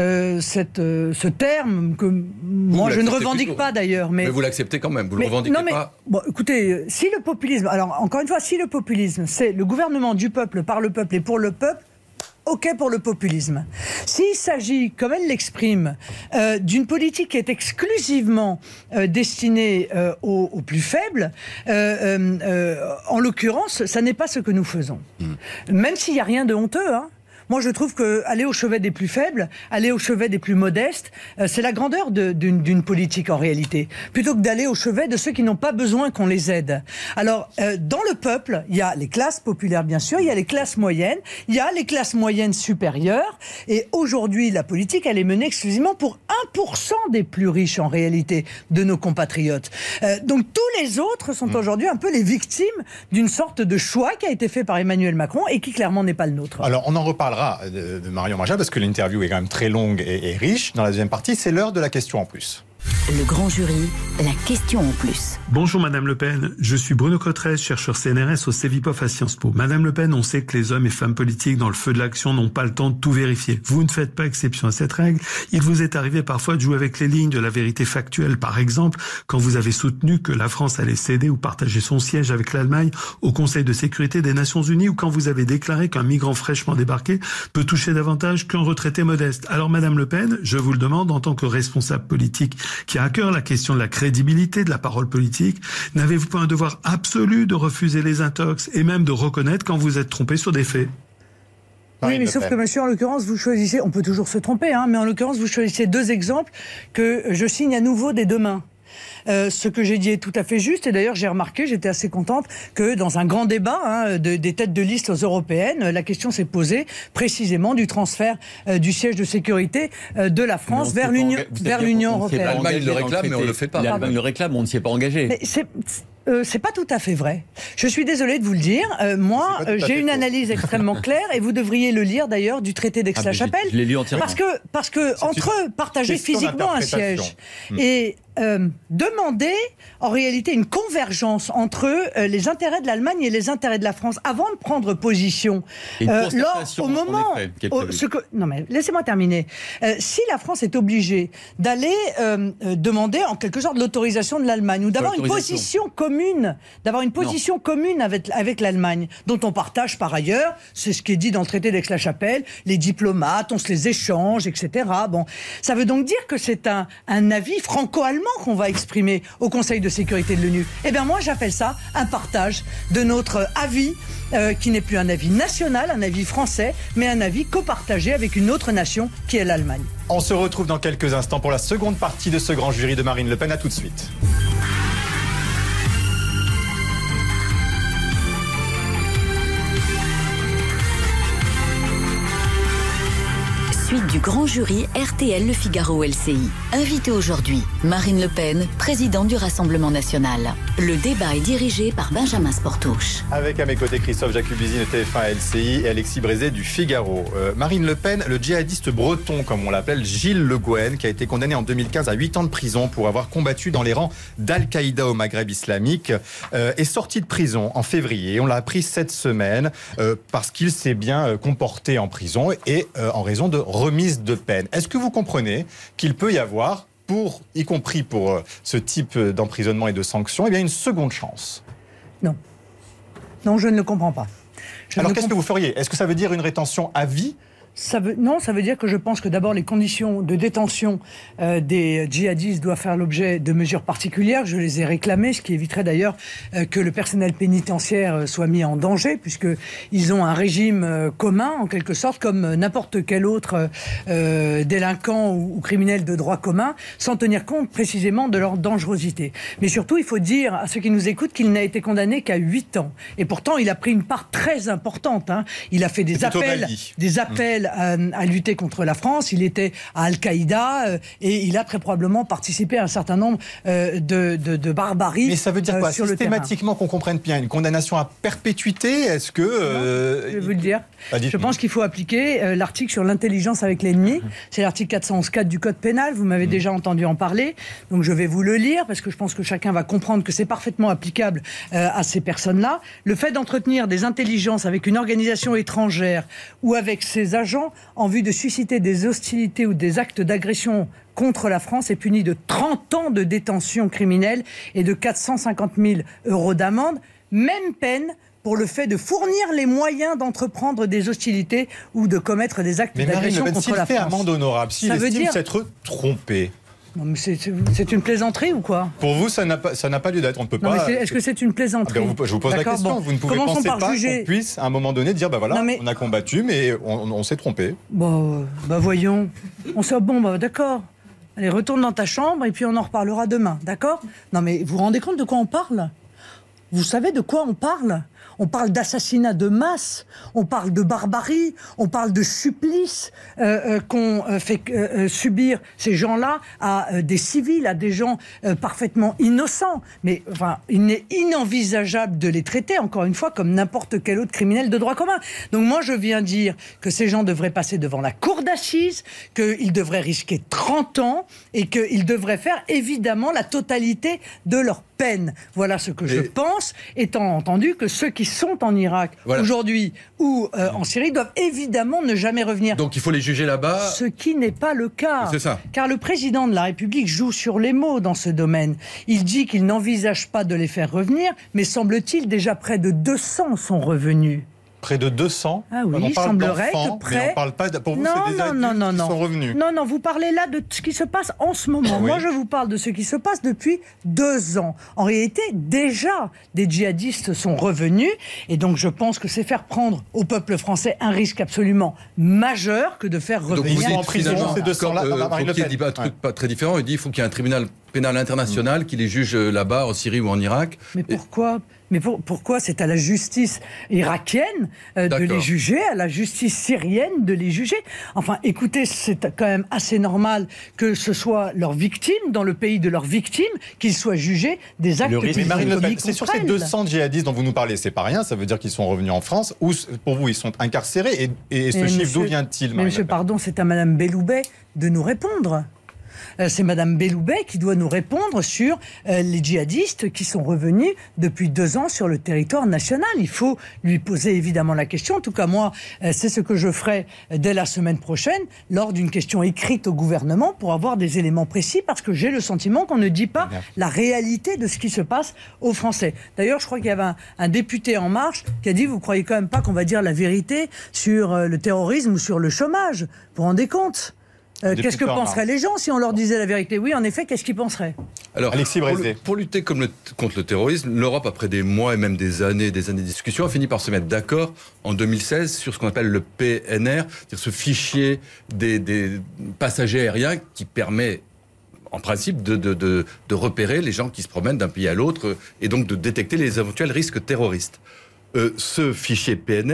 terme que moi je ne revendique pas d'ailleurs. Mais vous l'acceptez quand même, vous le revendiquez pas. Bon, écoutez, si le populisme, alors encore une fois, si le populisme, c'est le gouvernement du peuple, par le peuple et pour le peuple, OK pour le populisme. S'il s'agit, comme elle l'exprime, d'une politique qui est exclusivement destinée aux plus faibles, en l'occurrence, ça n'est pas ce que nous faisons. Même s'il n'y a rien de honteux, hein. Moi, je trouve qu'aller au chevet des plus faibles, aller au chevet des plus modestes, c'est la grandeur d'une politique en réalité, plutôt que d'aller au chevet de ceux qui n'ont pas besoin qu'on les aide. Alors, dans le peuple, il y a les classes populaires, bien sûr, il y a les classes moyennes, il y a les classes moyennes supérieures, et aujourd'hui, la politique, elle est menée exclusivement pour 1% des plus riches, en réalité, de nos compatriotes. Donc, tous les autres sont aujourd'hui un peu les victimes d'une sorte de choix qui a été fait par Emmanuel Macron et qui, clairement, n'est pas le nôtre. Alors, on en reparlera de Marion Maréchal parce que l'interview est quand même très longue et riche. Dans la deuxième partie, c'est l'heure de la question en plus. Le grand jury, la question en plus. Bonjour Madame Le Pen, je suis Bruno Cotrez, chercheur CNRS au CEVIPOF à Sciences Po. Madame Le Pen, on sait que les hommes et femmes politiques dans le feu de l'action n'ont pas le temps de tout vérifier. Vous ne faites pas exception à cette règle. Il vous est arrivé parfois de jouer avec les lignes de la vérité factuelle. Par exemple, quand vous avez soutenu que la France allait céder ou partager son siège avec l'Allemagne au Conseil de sécurité des Nations Unies, ou quand vous avez déclaré qu'un migrant fraîchement débarqué peut toucher davantage qu'un retraité modeste. Alors Madame Le Pen, je vous le demande en tant que responsable politique qui a à cœur la question de la crédibilité de la parole politique, n'avez-vous pas un devoir absolu de refuser les intox et même de reconnaître quand vous êtes trompé sur des faits? Oui, mais sauf que, monsieur, en l'occurrence, vous choisissez, on peut toujours se tromper, hein, mais en l'occurrence, vous choisissez deux exemples que je signe à nouveau des deux mains. Ce que j'ai dit est tout à fait juste, et d'ailleurs j'ai remarqué, j'étais assez contente que dans un grand débat des têtes de liste aux européennes, la question s'est posée précisément du transfert du siège de sécurité de la France vers l'Union européenne. L'Allemagne le réclame, mais on ne le fait pas. L'Allemagne le réclame, on ne s'y est pas engagé. Mais c'est pas tout à fait vrai. Je suis désolée de vous le dire. Moi, j'ai une analyse extrêmement claire, et vous devriez le lire d'ailleurs du traité d'Aix-la-Chapelle. Je l'ai lu entièrement. Parce que entre partager physiquement un siège et demander en réalité une convergence entre les intérêts de l'Allemagne et les intérêts de la France avant de prendre position. Au moment, non mais laissez-moi terminer. Si la France est obligée d'aller demander en quelque sorte l'autorisation de l'Allemagne ou d'avoir une position commune, avec l'Allemagne, dont on partage par ailleurs, c'est ce qui est dit dans le traité d'Aix-la-Chapelle, les diplomates, on se les échange, etc. Bon, ça veut donc dire que c'est un avis franco-allemand qu'on va exprimer au Conseil de sécurité de l'ONU. Eh bien moi j'appelle ça un partage de notre avis qui n'est plus un avis national, un avis français, mais un avis copartagé avec une autre nation qui est l'Allemagne. On se retrouve dans quelques instants pour la seconde partie de ce grand jury de Marine Le Pen. À tout de suite. suite du grand jury RTL Le Figaro LCI. Invité aujourd'hui, Marine Le Pen, présidente du Rassemblement national. Le débat est dirigé par Benjamin Sportouche. Avec à mes côtés Christophe Jacubizzi de TF1 LCI et Alexis Brézé du Figaro. Marine Le Pen, le djihadiste breton, comme on l'appelle, Gilles Le Gouen, qui a été condamné en 2015 à 8 ans de prison pour avoir combattu dans les rangs d'Al-Qaïda au Maghreb islamique, est sorti de prison en février. On l'a appris cette semaine parce qu'il s'est bien comporté en prison et en raison de remise de peine. Est-ce que vous comprenez qu'il peut y avoir, y compris pour ce type d'emprisonnement et de sanctions, eh bien une seconde chance? Non. Non, je ne le comprends pas. Alors qu'est-ce que vous feriez? Est-ce que ça veut dire une rétention à vie? Non, ça veut dire que je pense que d'abord les conditions de détention des djihadistes doivent faire l'objet de mesures particulières. Je les ai réclamées, ce qui éviterait d'ailleurs que le personnel pénitentiaire soit mis en danger, puisqu'ils ont un régime commun, en quelque sorte, comme n'importe quel autre délinquant ou criminel de droit commun, sans tenir compte précisément de leur dangerosité. Mais surtout, il faut dire à ceux qui nous écoutent qu'il n'a été condamné qu'à 8 ans. Et pourtant, il a pris une part très importante. Il a fait des appels à lutter contre la France. Il était à Al-Qaïda et il a très probablement participé à un certain nombre de barbaries. Mais ça veut dire quoi? Systématiquement, qu'on comprenne bien, une condamnation à perpétuité? Est-ce que... je vais vous le dire. Je pense qu'il faut appliquer l'article sur l'intelligence avec l'ennemi. C'est l'article 411-4 du Code pénal. Vous m'avez déjà entendu en parler. Donc je vais vous le lire parce que je pense que chacun va comprendre que c'est parfaitement applicable à ces personnes-là. Le fait d'entretenir des intelligences avec une organisation étrangère ou avec ses agents en vue de susciter des hostilités ou des actes d'agression contre la France est puni de 30 ans de détention criminelle et de 450 000 € d'amende. Même peine pour le fait de fournir les moyens d'entreprendre des hostilités ou de commettre des actes d'agression contre la France. S'il fait amende honorable, s'il estime s'être trompé... Non, mais c'est une plaisanterie ou quoi? Pour vous, ça n'a pas lieu d'être. On ne peut pas. Est-ce que c'est une plaisanterie? Je vous pose la question. Vous ne pouvez penser pas qu'on puisse, à un moment donné, dire on a combattu, mais on s'est trompé. Voyons. D'accord. Allez, retourne dans ta chambre et puis on en reparlera demain, d'accord? Non, mais vous vous rendez compte de quoi on parle? Vous savez de quoi on parle? On parle d'assassinat de masse, on parle de barbarie, on parle de supplice qu'ont fait subir ces gens-là à des civils, à des gens parfaitement innocents. Mais il n'est inenvisageable de les traiter, encore une fois, comme n'importe quel autre criminel de droit commun. Donc moi, je viens dire que ces gens devraient passer devant la cour d'assises, qu'ils devraient risquer 30 ans et qu'ils devraient faire évidemment la totalité de leur peine. Voilà ce que je pense, étant entendu que ceux qui sont en Irak aujourd'hui ou en Syrie doivent évidemment ne jamais revenir. Donc il faut les juger là-bas. Ce qui n'est pas le cas. C'est ça. Car le président de la République joue sur les mots dans ce domaine. Il dit qu'il n'envisage pas de les faire revenir, mais semble-t-il déjà près de 200 sont revenus. Près de 200. Ah oui, il semblerait que près... Mais on parle pas pour vous, c'est des adultes qui sont revenus. Non, vous parlez là de ce qui se passe en ce moment. Oui. Moi, je vous parle de ce qui se passe depuis 2 ans. En réalité, déjà, des djihadistes sont revenus. Et donc, je pense que c'est faire prendre au peuple français un risque absolument majeur que de faire revenir. Donc, vous dites, en prison, ces 200-là. Marine Le Pen dit pas un truc pas très différent. Il dit qu'il faut qu'il y ait un tribunal pénal international qui les juge là-bas, en Syrie ou en Irak. Mais pourquoi ? Pourquoi c'est à la justice irakienne de les juger, à la justice syrienne de les juger? Enfin, écoutez, c'est quand même assez normal que ce soit leurs victimes, dans le pays de leurs victimes, qu'ils soient jugés des actes qu'ils ont commis contre elles. C'est sur ces 200 djihadistes dont vous nous parlez, c'est pas rien, ça veut dire qu'ils sont revenus en France, ou pour vous, ils sont incarcérés, et ce chiffre, d'où vient-il? Mais monsieur, pardon, c'est à Madame Belloubet de nous répondre. C'est Madame Belloubet qui doit nous répondre sur les djihadistes qui sont revenus depuis 2 ans sur le territoire national. Il faut lui poser évidemment la question. En tout cas, moi, c'est ce que je ferai dès la semaine prochaine lors d'une question écrite au gouvernement pour avoir des éléments précis, parce que j'ai le sentiment qu'on ne dit pas la réalité de ce qui se passe aux Français. D'ailleurs, je crois qu'il y avait un député En Marche qui a dit « Vous croyez quand même pas qu'on va dire la vérité sur le terrorisme ou sur le chômage ?» Vous vous rendez compte ? Qu'est-ce que penseraient les gens si on leur disait la vérité? Oui, en effet, qu'est-ce qu'ils penseraient? Alors, Alexis Brézé. Pour lutter contre le terrorisme, l'Europe, après des mois et même des années de discussion, a fini par se mettre d'accord en 2016 sur ce qu'on appelle le PNR, c'est-à-dire ce fichier des passagers aériens qui permet, en principe, de repérer les gens qui se promènent d'un pays à l'autre et donc de détecter les éventuels risques terroristes. Ce fichier PNR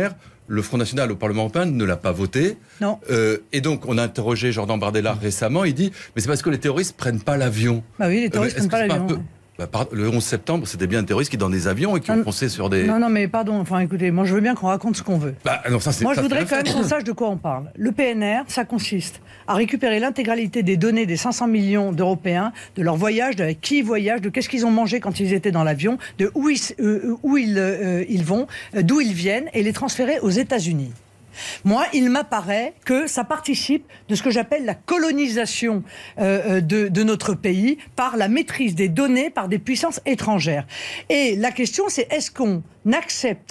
le Front National au Parlement européen ne l'a pas voté. Non. Et donc, on a interrogé Jordan Bardella récemment. Il dit, mais c'est parce que les terroristes prennent pas l'avion. Bah oui, les terroristes prennent pas l'avion. Le 11 septembre, c'était bien un terroriste qui est dans des avions et qui ont foncé sur des... Non, mais pardon, enfin écoutez, moi je veux bien qu'on raconte ce qu'on veut. Non, ça, moi je voudrais quand même qu'on sache de quoi on parle. Le PNR, ça consiste à récupérer l'intégralité des données des 500 millions d'Européens, de leur voyage, de qui ils voyagent, de qu'est-ce qu'ils ont mangé quand ils étaient dans l'avion, de où ils vont, d'où ils viennent, et les transférer aux États-Unis. Moi, il m'apparaît que ça participe de ce que j'appelle la colonisation de notre pays par la maîtrise des données par des puissances étrangères. Et la question, c'est est-ce qu'on accepte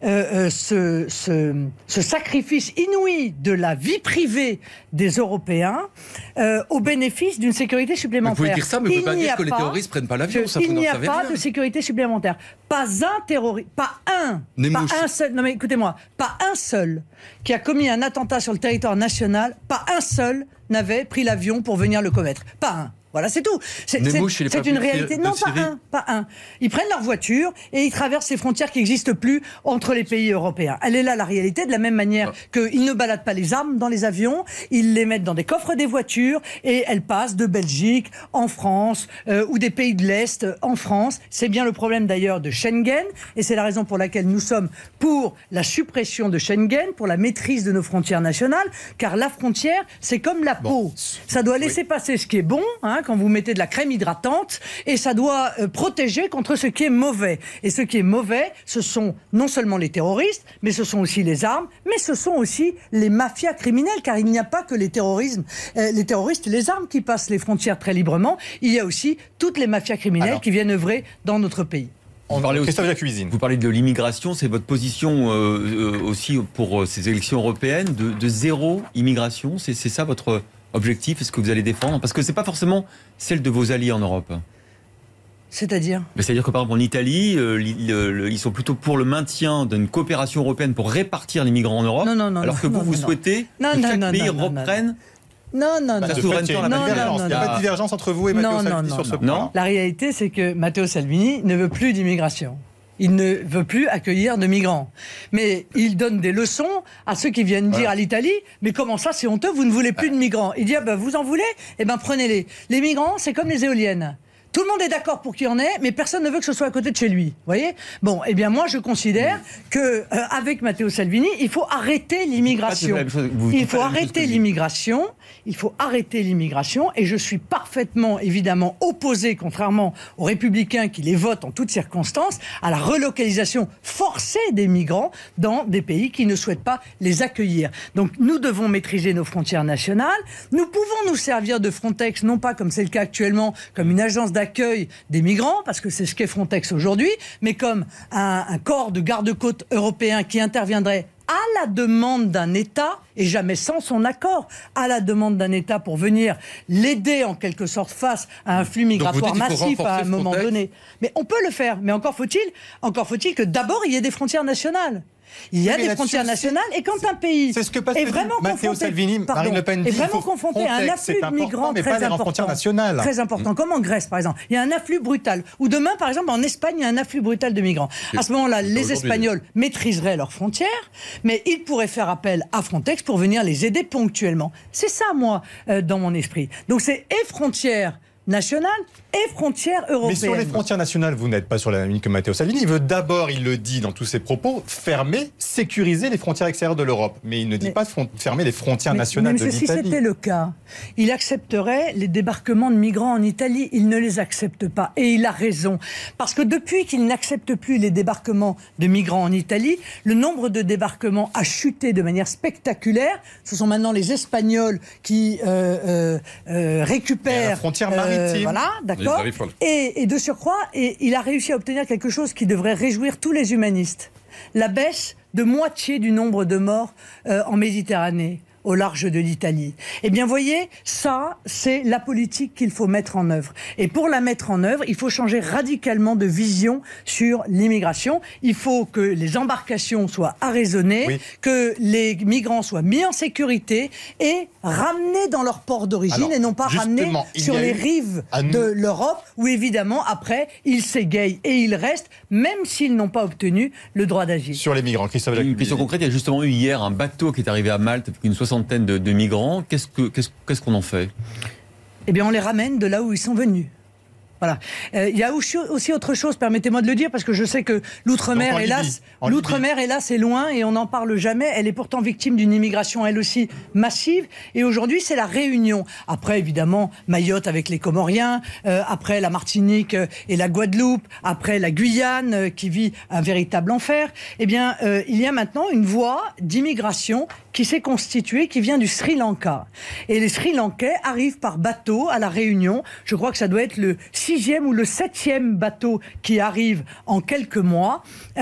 ce sacrifice inouï de la vie privée des Européens au bénéfice d'une sécurité supplémentaire? Vous pouvez dire ça, mais vous ne pouvez pas dire que les terroristes ne prennent pas l'avion. Il n'y a pas de sécurité supplémentaire. Pas un terroriste, pas un seul, non mais écoutez-moi, pas un seul qui a commis un attentat sur le territoire national, pas un seul n'avait pris l'avion pour venir le commettre. Pas un. Voilà, c'est tout. C'est une réalité. Non, pas un. Ils prennent leur voiture et ils traversent ces frontières qui n'existent plus entre les pays européens. Elle est là, la réalité, de la même manière qu'ils ne baladent pas les armes dans les avions, ils les mettent dans des coffres des voitures et elles passent de Belgique en France ou des pays de l'Est en France. C'est bien le problème d'ailleurs de Schengen et c'est la raison pour laquelle nous sommes pour la suppression de Schengen, pour la maîtrise de nos frontières nationales, car la frontière, c'est comme la peau. Ça doit laisser passer ce qui est bon, quand vous mettez de la crème hydratante, et ça doit protéger contre ce qui est mauvais. Et ce qui est mauvais, ce sont non seulement les terroristes, mais ce sont aussi les armes, mais ce sont aussi les mafias criminelles, car il n'y a pas que les terroristes, les armes qui passent les frontières très librement, il y a aussi toutes les mafias criminelles qui viennent œuvrer dans notre pays. Vous parlez de l'immigration, c'est votre position aussi pour ces élections européennes, de zéro immigration, c'est ça votre objectif, est-ce que vous allez défendre? Parce que ce n'est pas forcément celle de vos alliés en Europe. C'est-à-dire ? C'est-à-dire que par exemple en Italie, ils sont plutôt pour le maintien d'une coopération européenne pour répartir les migrants en Europe, alors que vous souhaitez que chaque pays reprenne... Non. Il n'y a pas de divergence entre vous et Matteo Salvini sur ce point. Non. La réalité, c'est que Matteo Salvini ne veut plus d'immigration. Il ne veut plus accueillir de migrants. Mais il donne des leçons à ceux qui viennent dire à l'Italie « Mais comment ça, c'est honteux, vous ne voulez plus de migrants ?» Il dit vous en voulez ? Prenez-les. Les migrants, c'est comme les éoliennes. Tout le monde est d'accord pour qu'il y en ait, mais personne ne veut que ce soit à côté de chez lui. Vous voyez ? Moi, je considère que avec Matteo Salvini, il faut arrêter l'immigration. Il faut arrêter l'immigration, et je suis parfaitement, évidemment, opposé, contrairement aux Républicains qui les votent en toutes circonstances, à la relocalisation forcée des migrants dans des pays qui ne souhaitent pas les accueillir. Donc, nous devons maîtriser nos frontières nationales. Nous pouvons nous servir de Frontex, non pas comme c'est le cas actuellement, comme une agence d'accueil des migrants, parce que c'est ce qu'est Frontex aujourd'hui, mais comme un corps de garde-côte européen qui interviendrait à la demande d'un État, et jamais sans son accord, à la demande d'un État pour venir l'aider en quelque sorte face à un flux migratoire massif à un moment donné. Mais on peut le faire, mais encore faut-il que d'abord il y ait des frontières nationales. Il y a des frontières nationales, et quand un pays est vraiment confronté à un afflux de migrants très important, comme en Grèce par exemple, il y a un afflux brutal, ou demain par exemple en Espagne il y a un afflux brutal de migrants. À ce moment-là, les Espagnols maîtriseraient leurs frontières, mais ils pourraient faire appel à Frontex pour venir les aider ponctuellement. C'est ça, moi, dans mon esprit. Donc c'est et frontières nationales et frontières européennes. Mais sur les frontières nationales, vous n'êtes pas sur la même ligne que Matteo Salvini. Il veut d'abord, il le dit dans tous ses propos, fermer, sécuriser les frontières extérieures de l'Europe. Mais il ne dit pas fermer les frontières nationales de l'Italie. Si c'était le cas, il accepterait les débarquements de migrants en Italie. Il ne les accepte pas. Et il a raison. Parce que depuis qu'il n'accepte plus les débarquements de migrants en Italie, le nombre de débarquements a chuté de manière spectaculaire. Ce sont maintenant les Espagnols qui récupèrent... la frontière maritime. Voilà, d'accord. Et de surcroît, il a réussi à obtenir quelque chose qui devrait réjouir tous les humanistes. La baisse de moitié du nombre de morts en Méditerranée. au large de l'Italie. Eh bien, voyez, ça, c'est la politique qu'il faut mettre en œuvre. Et pour la mettre en œuvre, il faut changer radicalement de vision sur l'immigration. Il faut que les embarcations soient arraisonnées, que les migrants soient mis en sécurité et ramenés dans leur port d'origine et non pas ramenés sur les rives de l'Europe où, évidemment, après, ils s'égayent et ils restent, même s'ils n'ont pas obtenu le droit d'asile. Sur les migrants, Christophe Jacobi. Une question concrète, il y a justement eu hier un bateau qui est arrivé à Malte avec une 60aine de migrants. Qu'est-ce qu'on en fait ? Eh bien, on les ramène de là où ils sont venus. Voilà. Il y a aussi autre chose, permettez-moi de le dire, parce que je sais que l'outre-mer, hélas, est loin et on n'en parle jamais. Elle est pourtant victime d'une immigration, elle aussi, massive. Et aujourd'hui, c'est la Réunion. Après, évidemment, Mayotte avec les Comoriens, après la Martinique et la Guadeloupe, après la Guyane, qui vit un véritable enfer. Eh bien, il y a maintenant une voie d'immigration qui s'est constituée, qui vient du Sri Lanka. Et les Sri Lankais arrivent par bateau à la Réunion. Je crois que ça doit être le 6e ou le 7e bateau qui arrive en quelques mois.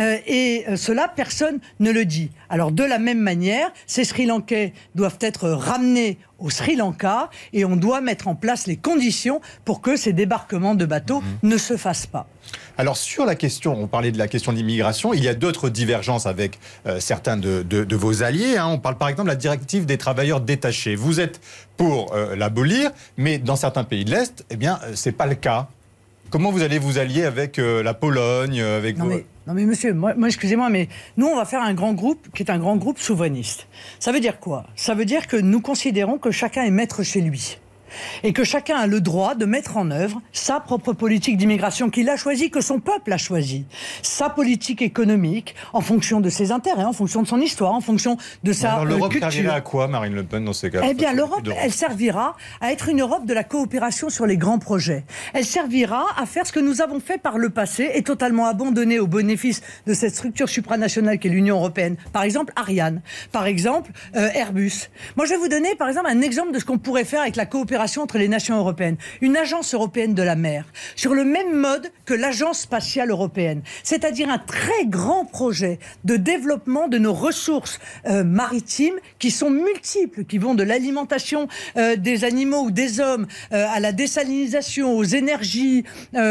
Et cela, personne ne le dit. Alors, de la même manière, ces Sri Lankais doivent être ramenés au Sri Lanka et on doit mettre en place les conditions pour que ces débarquements de bateaux ne se fassent pas. Alors sur la question, on parlait de la question de l'immigration, il y a d'autres divergences avec certains de vos alliés. On parle par exemple de la directive des travailleurs détachés. Vous êtes pour l'abolir, mais dans certains pays de l'Est, eh bien, c'est pas le cas. Comment vous allez vous allier avec la Pologne, avec Non mais monsieur, moi excusez-moi, mais nous on va faire un grand groupe qui est un grand groupe souverainiste. Ça veut dire quoi ? Ça veut dire que nous considérons que chacun est maître chez lui. Et que chacun a le droit de mettre en œuvre sa propre politique d'immigration qu'il a choisie, que son peuple a choisie. Sa politique économique, en fonction de ses intérêts, en fonction de son histoire, en fonction de sa culture. L'Europe servira à quoi, Marine Le Pen, dans ces cas ? Eh bien, l'Europe, elle servira à être une Europe de la coopération sur les grands projets. Elle servira à faire ce que nous avons fait par le passé et totalement abandonné au bénéfice de cette structure supranationale qu'est l'Union européenne. Par exemple, Ariane. Par exemple, Airbus. Moi, je vais vous donner, par exemple, un exemple de ce qu'on pourrait faire avec la coopération entre les nations européennes. Une agence européenne de la mer, sur le même mode que l'agence spatiale européenne. C'est-à-dire un très grand projet de développement de nos ressources maritimes qui sont multiples, qui vont de l'alimentation des animaux ou des hommes à la désalinisation, aux énergies,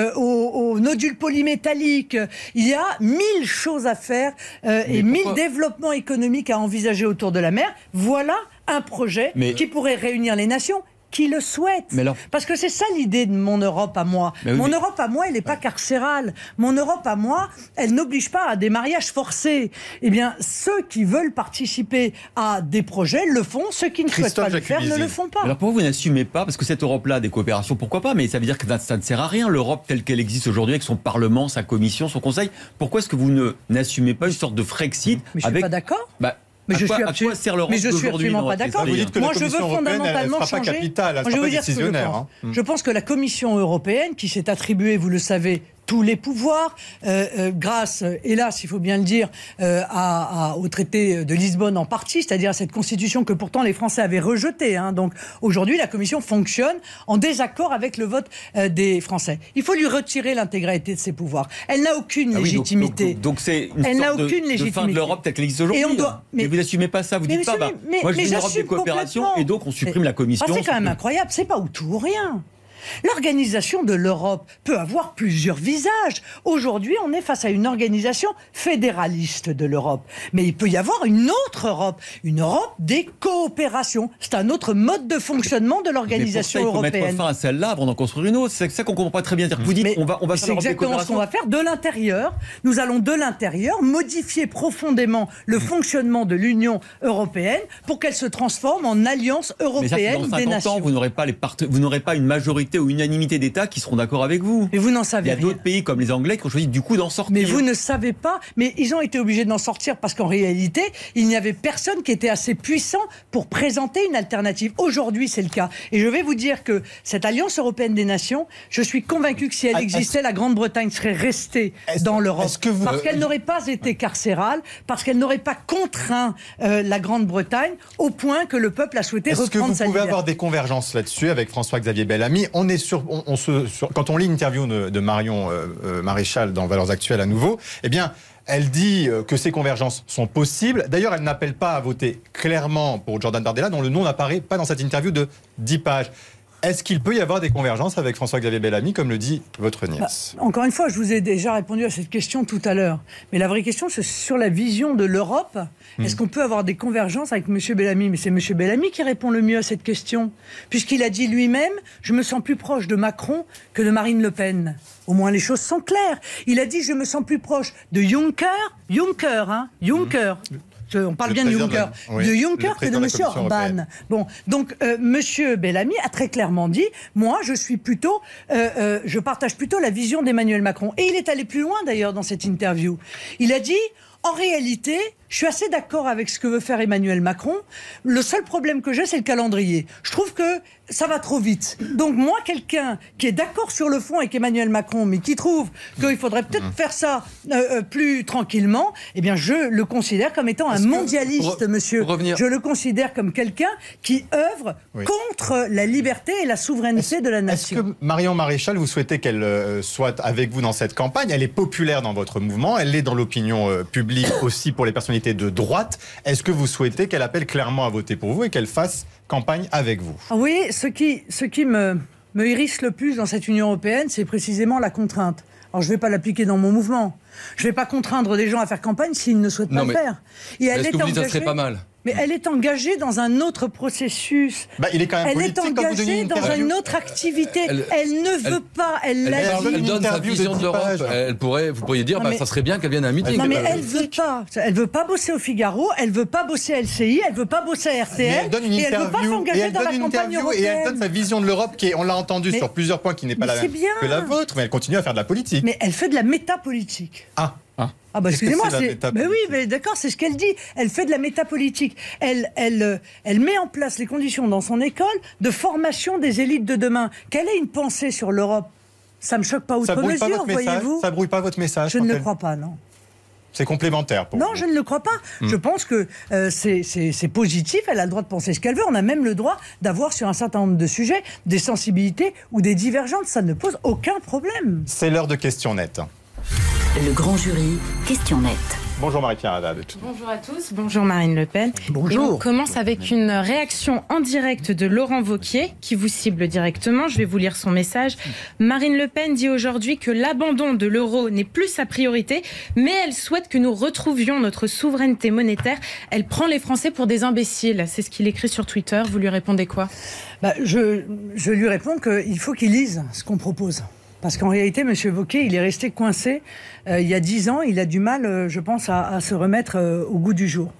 aux nodules polymétalliques. Il y a 1000 choses à faire et 1000 développements économiques à envisager autour de la mer. Voilà un projet qui pourrait réunir les nations qui le souhaitent. Parce que c'est ça l'idée de mon Europe à moi. Europe à moi, elle n'est pas carcérale. Mon Europe à moi, elle n'oblige pas à des mariages forcés. Eh bien, ceux qui veulent participer à des projets le font, ceux qui ne souhaitent pas le faire ne le font pas. Alors pourquoi vous n'assumez pas ? Parce que cette Europe-là, des coopérations, pourquoi pas ? Mais ça veut dire que ça ne sert à rien, l'Europe telle qu'elle existe aujourd'hui, avec son Parlement, sa Commission, son Conseil. Pourquoi est-ce que vous n'assumez pas une sorte de Frexit ? Mais je ne suis pas d'accord. Mais je suis absolument pas d'accord. Moi, je veux fondamentalement changer. Je veux dire ce que je pense. Je pense que la Commission européenne, qui s'est attribuée, vous le savez, tous les pouvoirs, grâce, hélas, il faut bien le dire, au traité de Lisbonne en partie, c'est-à-dire à cette constitution que pourtant les Français avaient rejetée. Donc aujourd'hui, la Commission fonctionne en désaccord avec le vote des Français. Il faut lui retirer l'intégralité de ses pouvoirs. Elle n'a aucune légitimité. Donc c'est une sorte de fin de l'Europe telle qu'elle existe aujourd'hui. Mais vous n'assumez pas ça, vous dites pas, moi je veux une Europe de coopération et donc on supprime la Commission. C'est quand même incroyable, c'est pas ou tout ou rien. L'organisation de l'Europe peut avoir plusieurs visages. Aujourd'hui, on est face à une organisation fédéraliste de l'Europe. Mais il peut y avoir une autre Europe, une Europe des coopérations. C'est un autre mode de fonctionnement de l'organisation européenne. Il faut mettre fin à celle-là avant d'en construire une autre. C'est ça qu'on ne comprend pas très bien. Vous dites, on va faire c'est exactement ce qu'on va faire de l'intérieur. Nous allons de l'intérieur modifier profondément le fonctionnement de l'Union européenne pour qu'elle se transforme en alliance européenne des nations. Vous n'aurez pas une majorité ou unanimité d'États qui seront d'accord avec vous. Mais vous n'en savez rien. Il y a d'autres pays comme les Anglais qui ont choisi du coup d'en sortir. Mais vous ne savez pas. Mais ils ont été obligés d'en sortir parce qu'en réalité, il n'y avait personne qui était assez puissant pour présenter une alternative. Aujourd'hui, c'est le cas. Et je vais vous dire que cette Alliance européenne des nations, je suis convaincu que si elle existait, la Grande-Bretagne serait restée dans l'Europe. Parce qu'elle n'aurait pas été carcérale, parce qu'elle n'aurait pas contraint la Grande-Bretagne au point que le peuple a souhaité reprendre sa liberté. Est-ce que vous pouvez avoir des convergences là-dessus avec François-Xavier Bellamy ? Quand on lit l'interview de Marion Maréchal dans Valeurs Actuelles à nouveau, eh bien, Elle dit que ces convergences sont possibles. D'ailleurs, elle n'appelle pas à voter clairement pour Jordan Bardella, dont le nom n'apparaît pas dans cette interview de 10 pages. Est-ce qu'il peut y avoir des convergences avec François-Xavier Bellamy, comme le dit votre nièce ? Encore une fois, je vous ai déjà répondu à cette question tout à l'heure. Mais la vraie question, c'est sur la vision de l'Europe. Est-ce qu'on peut avoir des convergences avec M. Bellamy ? Mais c'est M. Bellamy qui répond le mieux à cette question. Puisqu'il a dit lui-même, je me sens plus proche de Macron que de Marine Le Pen. Au moins, les choses sont claires. Il a dit, je me sens plus proche de Juncker. On parle bien de Juncker, que de M. Orban. Bon, donc M. Bellamy a très clairement dit, moi je partage plutôt la vision d'Emmanuel Macron. Et il est allé plus loin d'ailleurs dans cette interview. Il a dit, en réalité, je suis assez d'accord avec ce que veut faire Emmanuel Macron. Le seul problème que j'ai, c'est le calendrier. Je trouve que ça va trop vite. Donc moi, quelqu'un qui est d'accord sur le fond avec Emmanuel Macron, mais qui trouve qu'il faudrait peut-être faire ça plus tranquillement, eh bien je le considère comme étant un mondialiste, monsieur. Je le considère comme quelqu'un qui œuvre contre la liberté et la souveraineté de la nation. Est-ce que Marion Maréchal, vous souhaitez qu'elle soit avec vous dans cette campagne ? Elle est populaire dans votre mouvement, elle est dans l'opinion publique aussi pour les personnalités de droite. Est-ce que vous souhaitez qu'elle appelle clairement à voter pour vous et qu'elle fasse campagne avec vous ? Oui, ce qui me hérisse le plus dans cette Union européenne, c'est précisément la contrainte. Alors je ne vais pas l'appliquer dans mon mouvement. Je ne vais pas contraindre des gens à faire campagne s'ils ne souhaitent pas le faire. Et est-ce que vous dites que ça serait pas mal ? Mais elle est engagée dans un autre processus. Il est quand même elle est engagée dans une autre activité. Elle ne veut pas. Elle donne sa vision de l'Europe. Vous pourriez dire, ça serait bien qu'elle vienne à un meeting. Non, mais elle veut pas. Elle veut pas bosser au Figaro. Elle veut pas bosser à LCI. Elle veut pas bosser à RTL. Et elle veut pas s'engager dans la campagne européenne. Et elle donne sa vision de l'Europe qui est, on l'a entendu sur plusieurs points, qui n'est pas la même que la vôtre. Mais elle continue à faire de la politique. Mais elle fait de la métapolitique. Ah bah excusez-moi, mais oui, mais d'accord, c'est ce qu'elle dit. Elle fait de la métapolitique. Elle met en place les conditions dans son école de formation des élites de demain. Qu'elle ait une pensée sur l'Europe, ça me choque pas outre mesure, voyez-vous. Ça brouille pas votre message. Je ne le crois pas, non. C'est complémentaire pour vous. Non, je ne le crois pas. Je pense que c'est positif. Elle a le droit de penser ce qu'elle veut. On a même le droit d'avoir sur un certain nombre de sujets des sensibilités ou des divergences. Ça ne pose aucun problème. C'est l'heure de questions nettes. Le grand jury, question nette. Bonjour Marie-Pierre Haddad. Bonjour à tous, bonjour Marine Le Pen. Bonjour. Et on commence avec une réaction en direct de Laurent Wauquiez qui vous cible directement. Je vais vous lire son message. Marine Le Pen dit aujourd'hui que l'abandon de l'euro n'est plus sa priorité, mais elle souhaite que nous retrouvions notre souveraineté monétaire. Elle prend les Français pour des imbéciles. C'est ce qu'il écrit sur Twitter. Vous lui répondez quoi ? Je lui réponds qu'il faut qu'il lise ce qu'on propose. Parce qu'en réalité, M. Wauquiez, il est resté coincé il y a 10 ans. Il a du mal, je pense, à se remettre au goût du jour.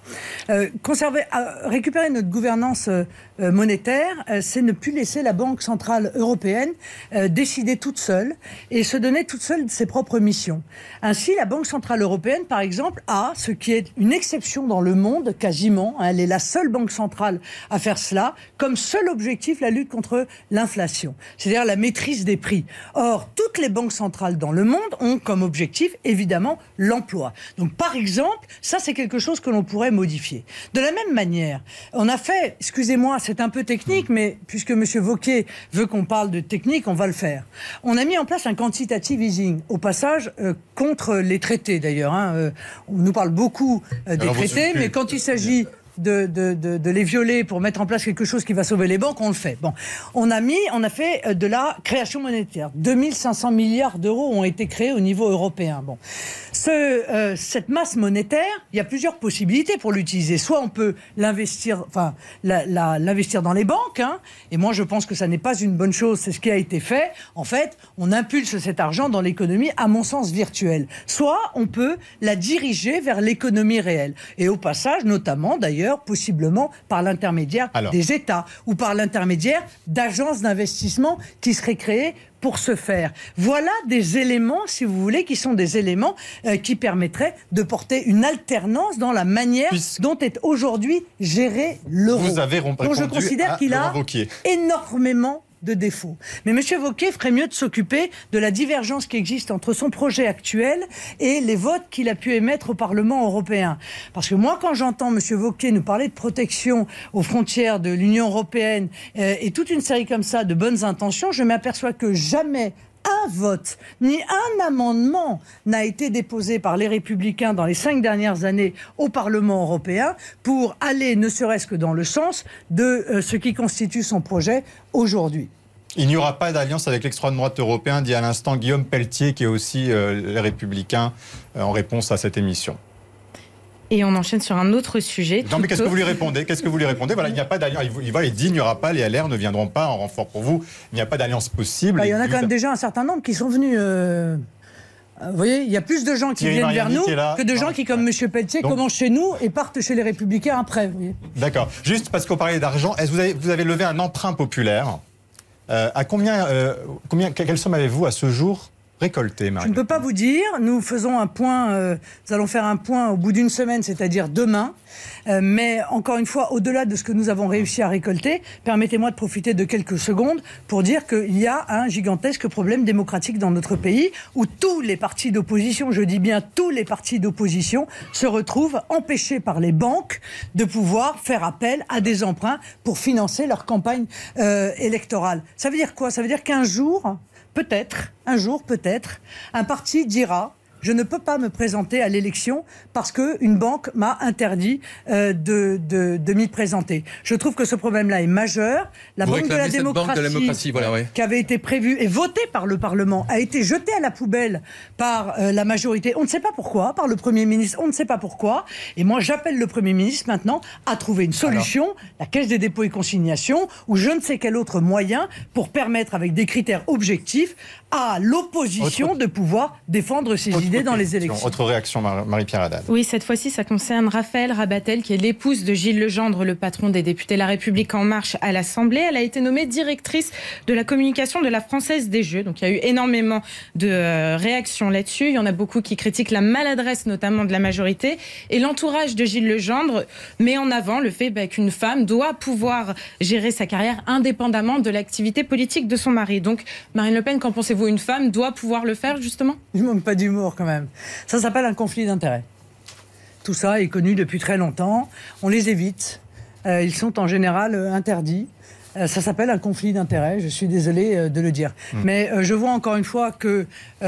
Récupérer notre gouvernance monétaire, c'est ne plus laisser la Banque Centrale Européenne décider toute seule et se donner toute seule ses propres missions. Ainsi, la Banque Centrale Européenne, par exemple, a ce qui est une exception dans le monde, quasiment. Elle est la seule banque centrale à faire cela, comme seul objectif la lutte contre l'inflation, c'est-à-dire la maîtrise des prix. Or, toutes les banques centrales dans le monde ont comme objectif, évidemment, l'emploi. Donc, par exemple, ça, c'est quelque chose que l'on pourrait modifier. De la même manière, on a fait, excusez-moi, c'est un peu technique, mais puisque M. Wauquiez veut qu'on parle de technique, on va le faire. On a mis en place un quantitative easing, au passage, contre les traités, d'ailleurs. On nous parle beaucoup des traités, mais quand il s'agit de les violer pour mettre en place quelque chose qui va sauver les banques, on le fait. Bon, on a fait de la création monétaire. 2500 milliards d'euros ont été créés au niveau européen. Bon, cette masse monétaire, il y a plusieurs possibilités pour l'utiliser. Soit on peut l'investir, l'investir dans les banques, et moi je pense que ça n'est pas une bonne chose, c'est ce qui a été fait. En fait, on impulse cet argent dans l'économie, à mon sens, virtuelle. Soit on peut la diriger vers l'économie réelle. Et au passage, notamment d'ailleurs, possiblement par l'intermédiaire des États ou par l'intermédiaire d'agences d'investissement qui seraient créées pour ce faire. Voilà des éléments, si vous voulez, qui sont des éléments qui permettraient de porter une alternance dans la manière dont est aujourd'hui géré l'euro. Vous avez répondu donc je considère qu'il a énormément de défauts. Mais M. Wauquiez ferait mieux de s'occuper de la divergence qui existe entre son projet actuel et les votes qu'il a pu émettre au Parlement européen. Parce que moi, quand j'entends M. Wauquiez nous parler de protection aux frontières de l'Union européenne et toute une série comme ça de bonnes intentions, je m'aperçois que jamais un vote, ni un amendement n'a été déposé par les Républicains dans les 5 dernières années au Parlement européen pour aller, ne serait-ce que dans le sens de ce qui constitue son projet aujourd'hui. Il n'y aura pas d'alliance avec l'extrême droite européen, dit à l'instant Guillaume Pelletier, qui est aussi les Républicains, en réponse à cette émission. Et on enchaîne sur un autre sujet. Non, mais qu'est-ce que vous lui répondez? Voilà, il n'y a pas d'alliance. Il dit, il n'y aura pas, les LR ne viendront pas en renfort pour vous. Il n'y a pas d'alliance possible. Il y en a quand même déjà un certain nombre qui sont venus. Vous voyez, il y a plus de gens qui viennent vers nous que de gens qui, comme M. Pelletier, commencent chez nous et partent chez les Républicains après. D'accord. Juste parce qu'on parlait d'argent, est-ce que vous avez levé un emprunt populaire? Quelle somme avez-vous à ce jour récolté, Marie? Je ne peux pas vous dire. Nous faisons un point. Nous allons faire un point au bout d'une semaine, c'est-à-dire demain. Mais encore une fois, au-delà de ce que nous avons réussi à récolter, permettez-moi de profiter de quelques secondes pour dire qu'il y a un gigantesque problème démocratique dans notre pays où tous les partis d'opposition, je dis bien tous les partis d'opposition, se retrouvent empêchés par les banques de pouvoir faire appel à des emprunts pour financer leur campagne électorale. Ça veut dire quoi? Ça veut dire qu'un jour, peut-être, un parti dira: je ne peux pas me présenter à l'élection parce qu'une banque m'a interdit de m'y présenter. Je trouve que ce problème-là est majeur. La Banque de la démocratie, voilà, ouais, qui avait été prévue et votée par le Parlement, a été jetée à la poubelle par la majorité. On ne sait pas pourquoi, par le Premier ministre, on ne sait pas pourquoi. Et moi, j'appelle le Premier ministre maintenant à trouver une solution, la Caisse des dépôts et consignations, ou je ne sais quel autre moyen pour permettre, avec des critères objectifs, à l'opposition de pouvoir défendre ses idées dans les élections. Autre réaction, Marie-Pierre Haddad. Oui, cette fois-ci, ça concerne Raphaël Rabatel, qui est l'épouse de Gilles Legendre, le patron des députés La République En Marche à l'Assemblée. Elle a été nommée directrice de la communication de la Française des Jeux. Donc il y a eu énormément de réactions là-dessus. Il y en a beaucoup qui critiquent la maladresse, notamment de la majorité. Et l'entourage de Gilles Legendre met en avant le fait qu'une femme doit pouvoir gérer sa carrière indépendamment de l'activité politique de son mari. Donc, Marine Le Pen, qu'en pensez-vous? Une femme doit pouvoir le faire, justement? Il ne manque pas d'humour, quand même. Ça s'appelle un conflit d'intérêts. Tout ça est connu depuis très longtemps. On les évite. Ils sont en général interdits. Ça s'appelle un conflit d'intérêts. Je suis désolé de le dire. Mais je vois encore une fois que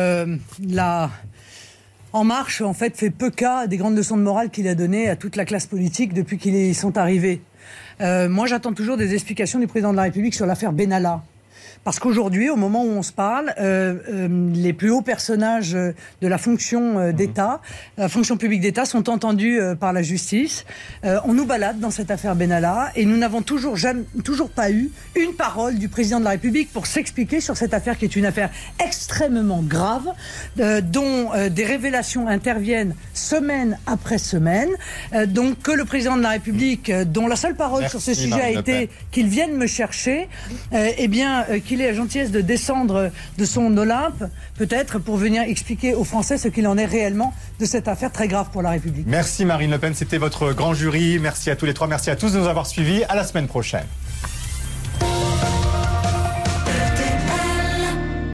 En Marche, en fait, fait peu cas des grandes leçons de morale qu'il a données à toute la classe politique depuis qu'ils sont arrivés. Moi, j'attends toujours des explications du président de la République sur l'affaire Benalla. Parce qu'aujourd'hui, au moment où on se parle, les plus hauts personnages de la fonction d'État, la fonction publique d'État, sont entendus par la justice. On nous balade dans cette affaire Benalla et nous n'avons toujours pas eu une parole du président de la République pour s'expliquer sur cette affaire qui est une affaire extrêmement grave, dont des révélations interviennent semaine après semaine. Donc que le président de la République, dont la seule parole sur ce sujet a été qu'il vienne me chercher, qu'il ait la gentillesse de descendre de son Olympe, peut-être pour venir expliquer aux Français ce qu'il en est réellement de cette affaire très grave pour la République. Merci Marine Le Pen, c'était votre grand jury. Merci à tous les trois, merci à tous de nous avoir suivis. À la semaine prochaine.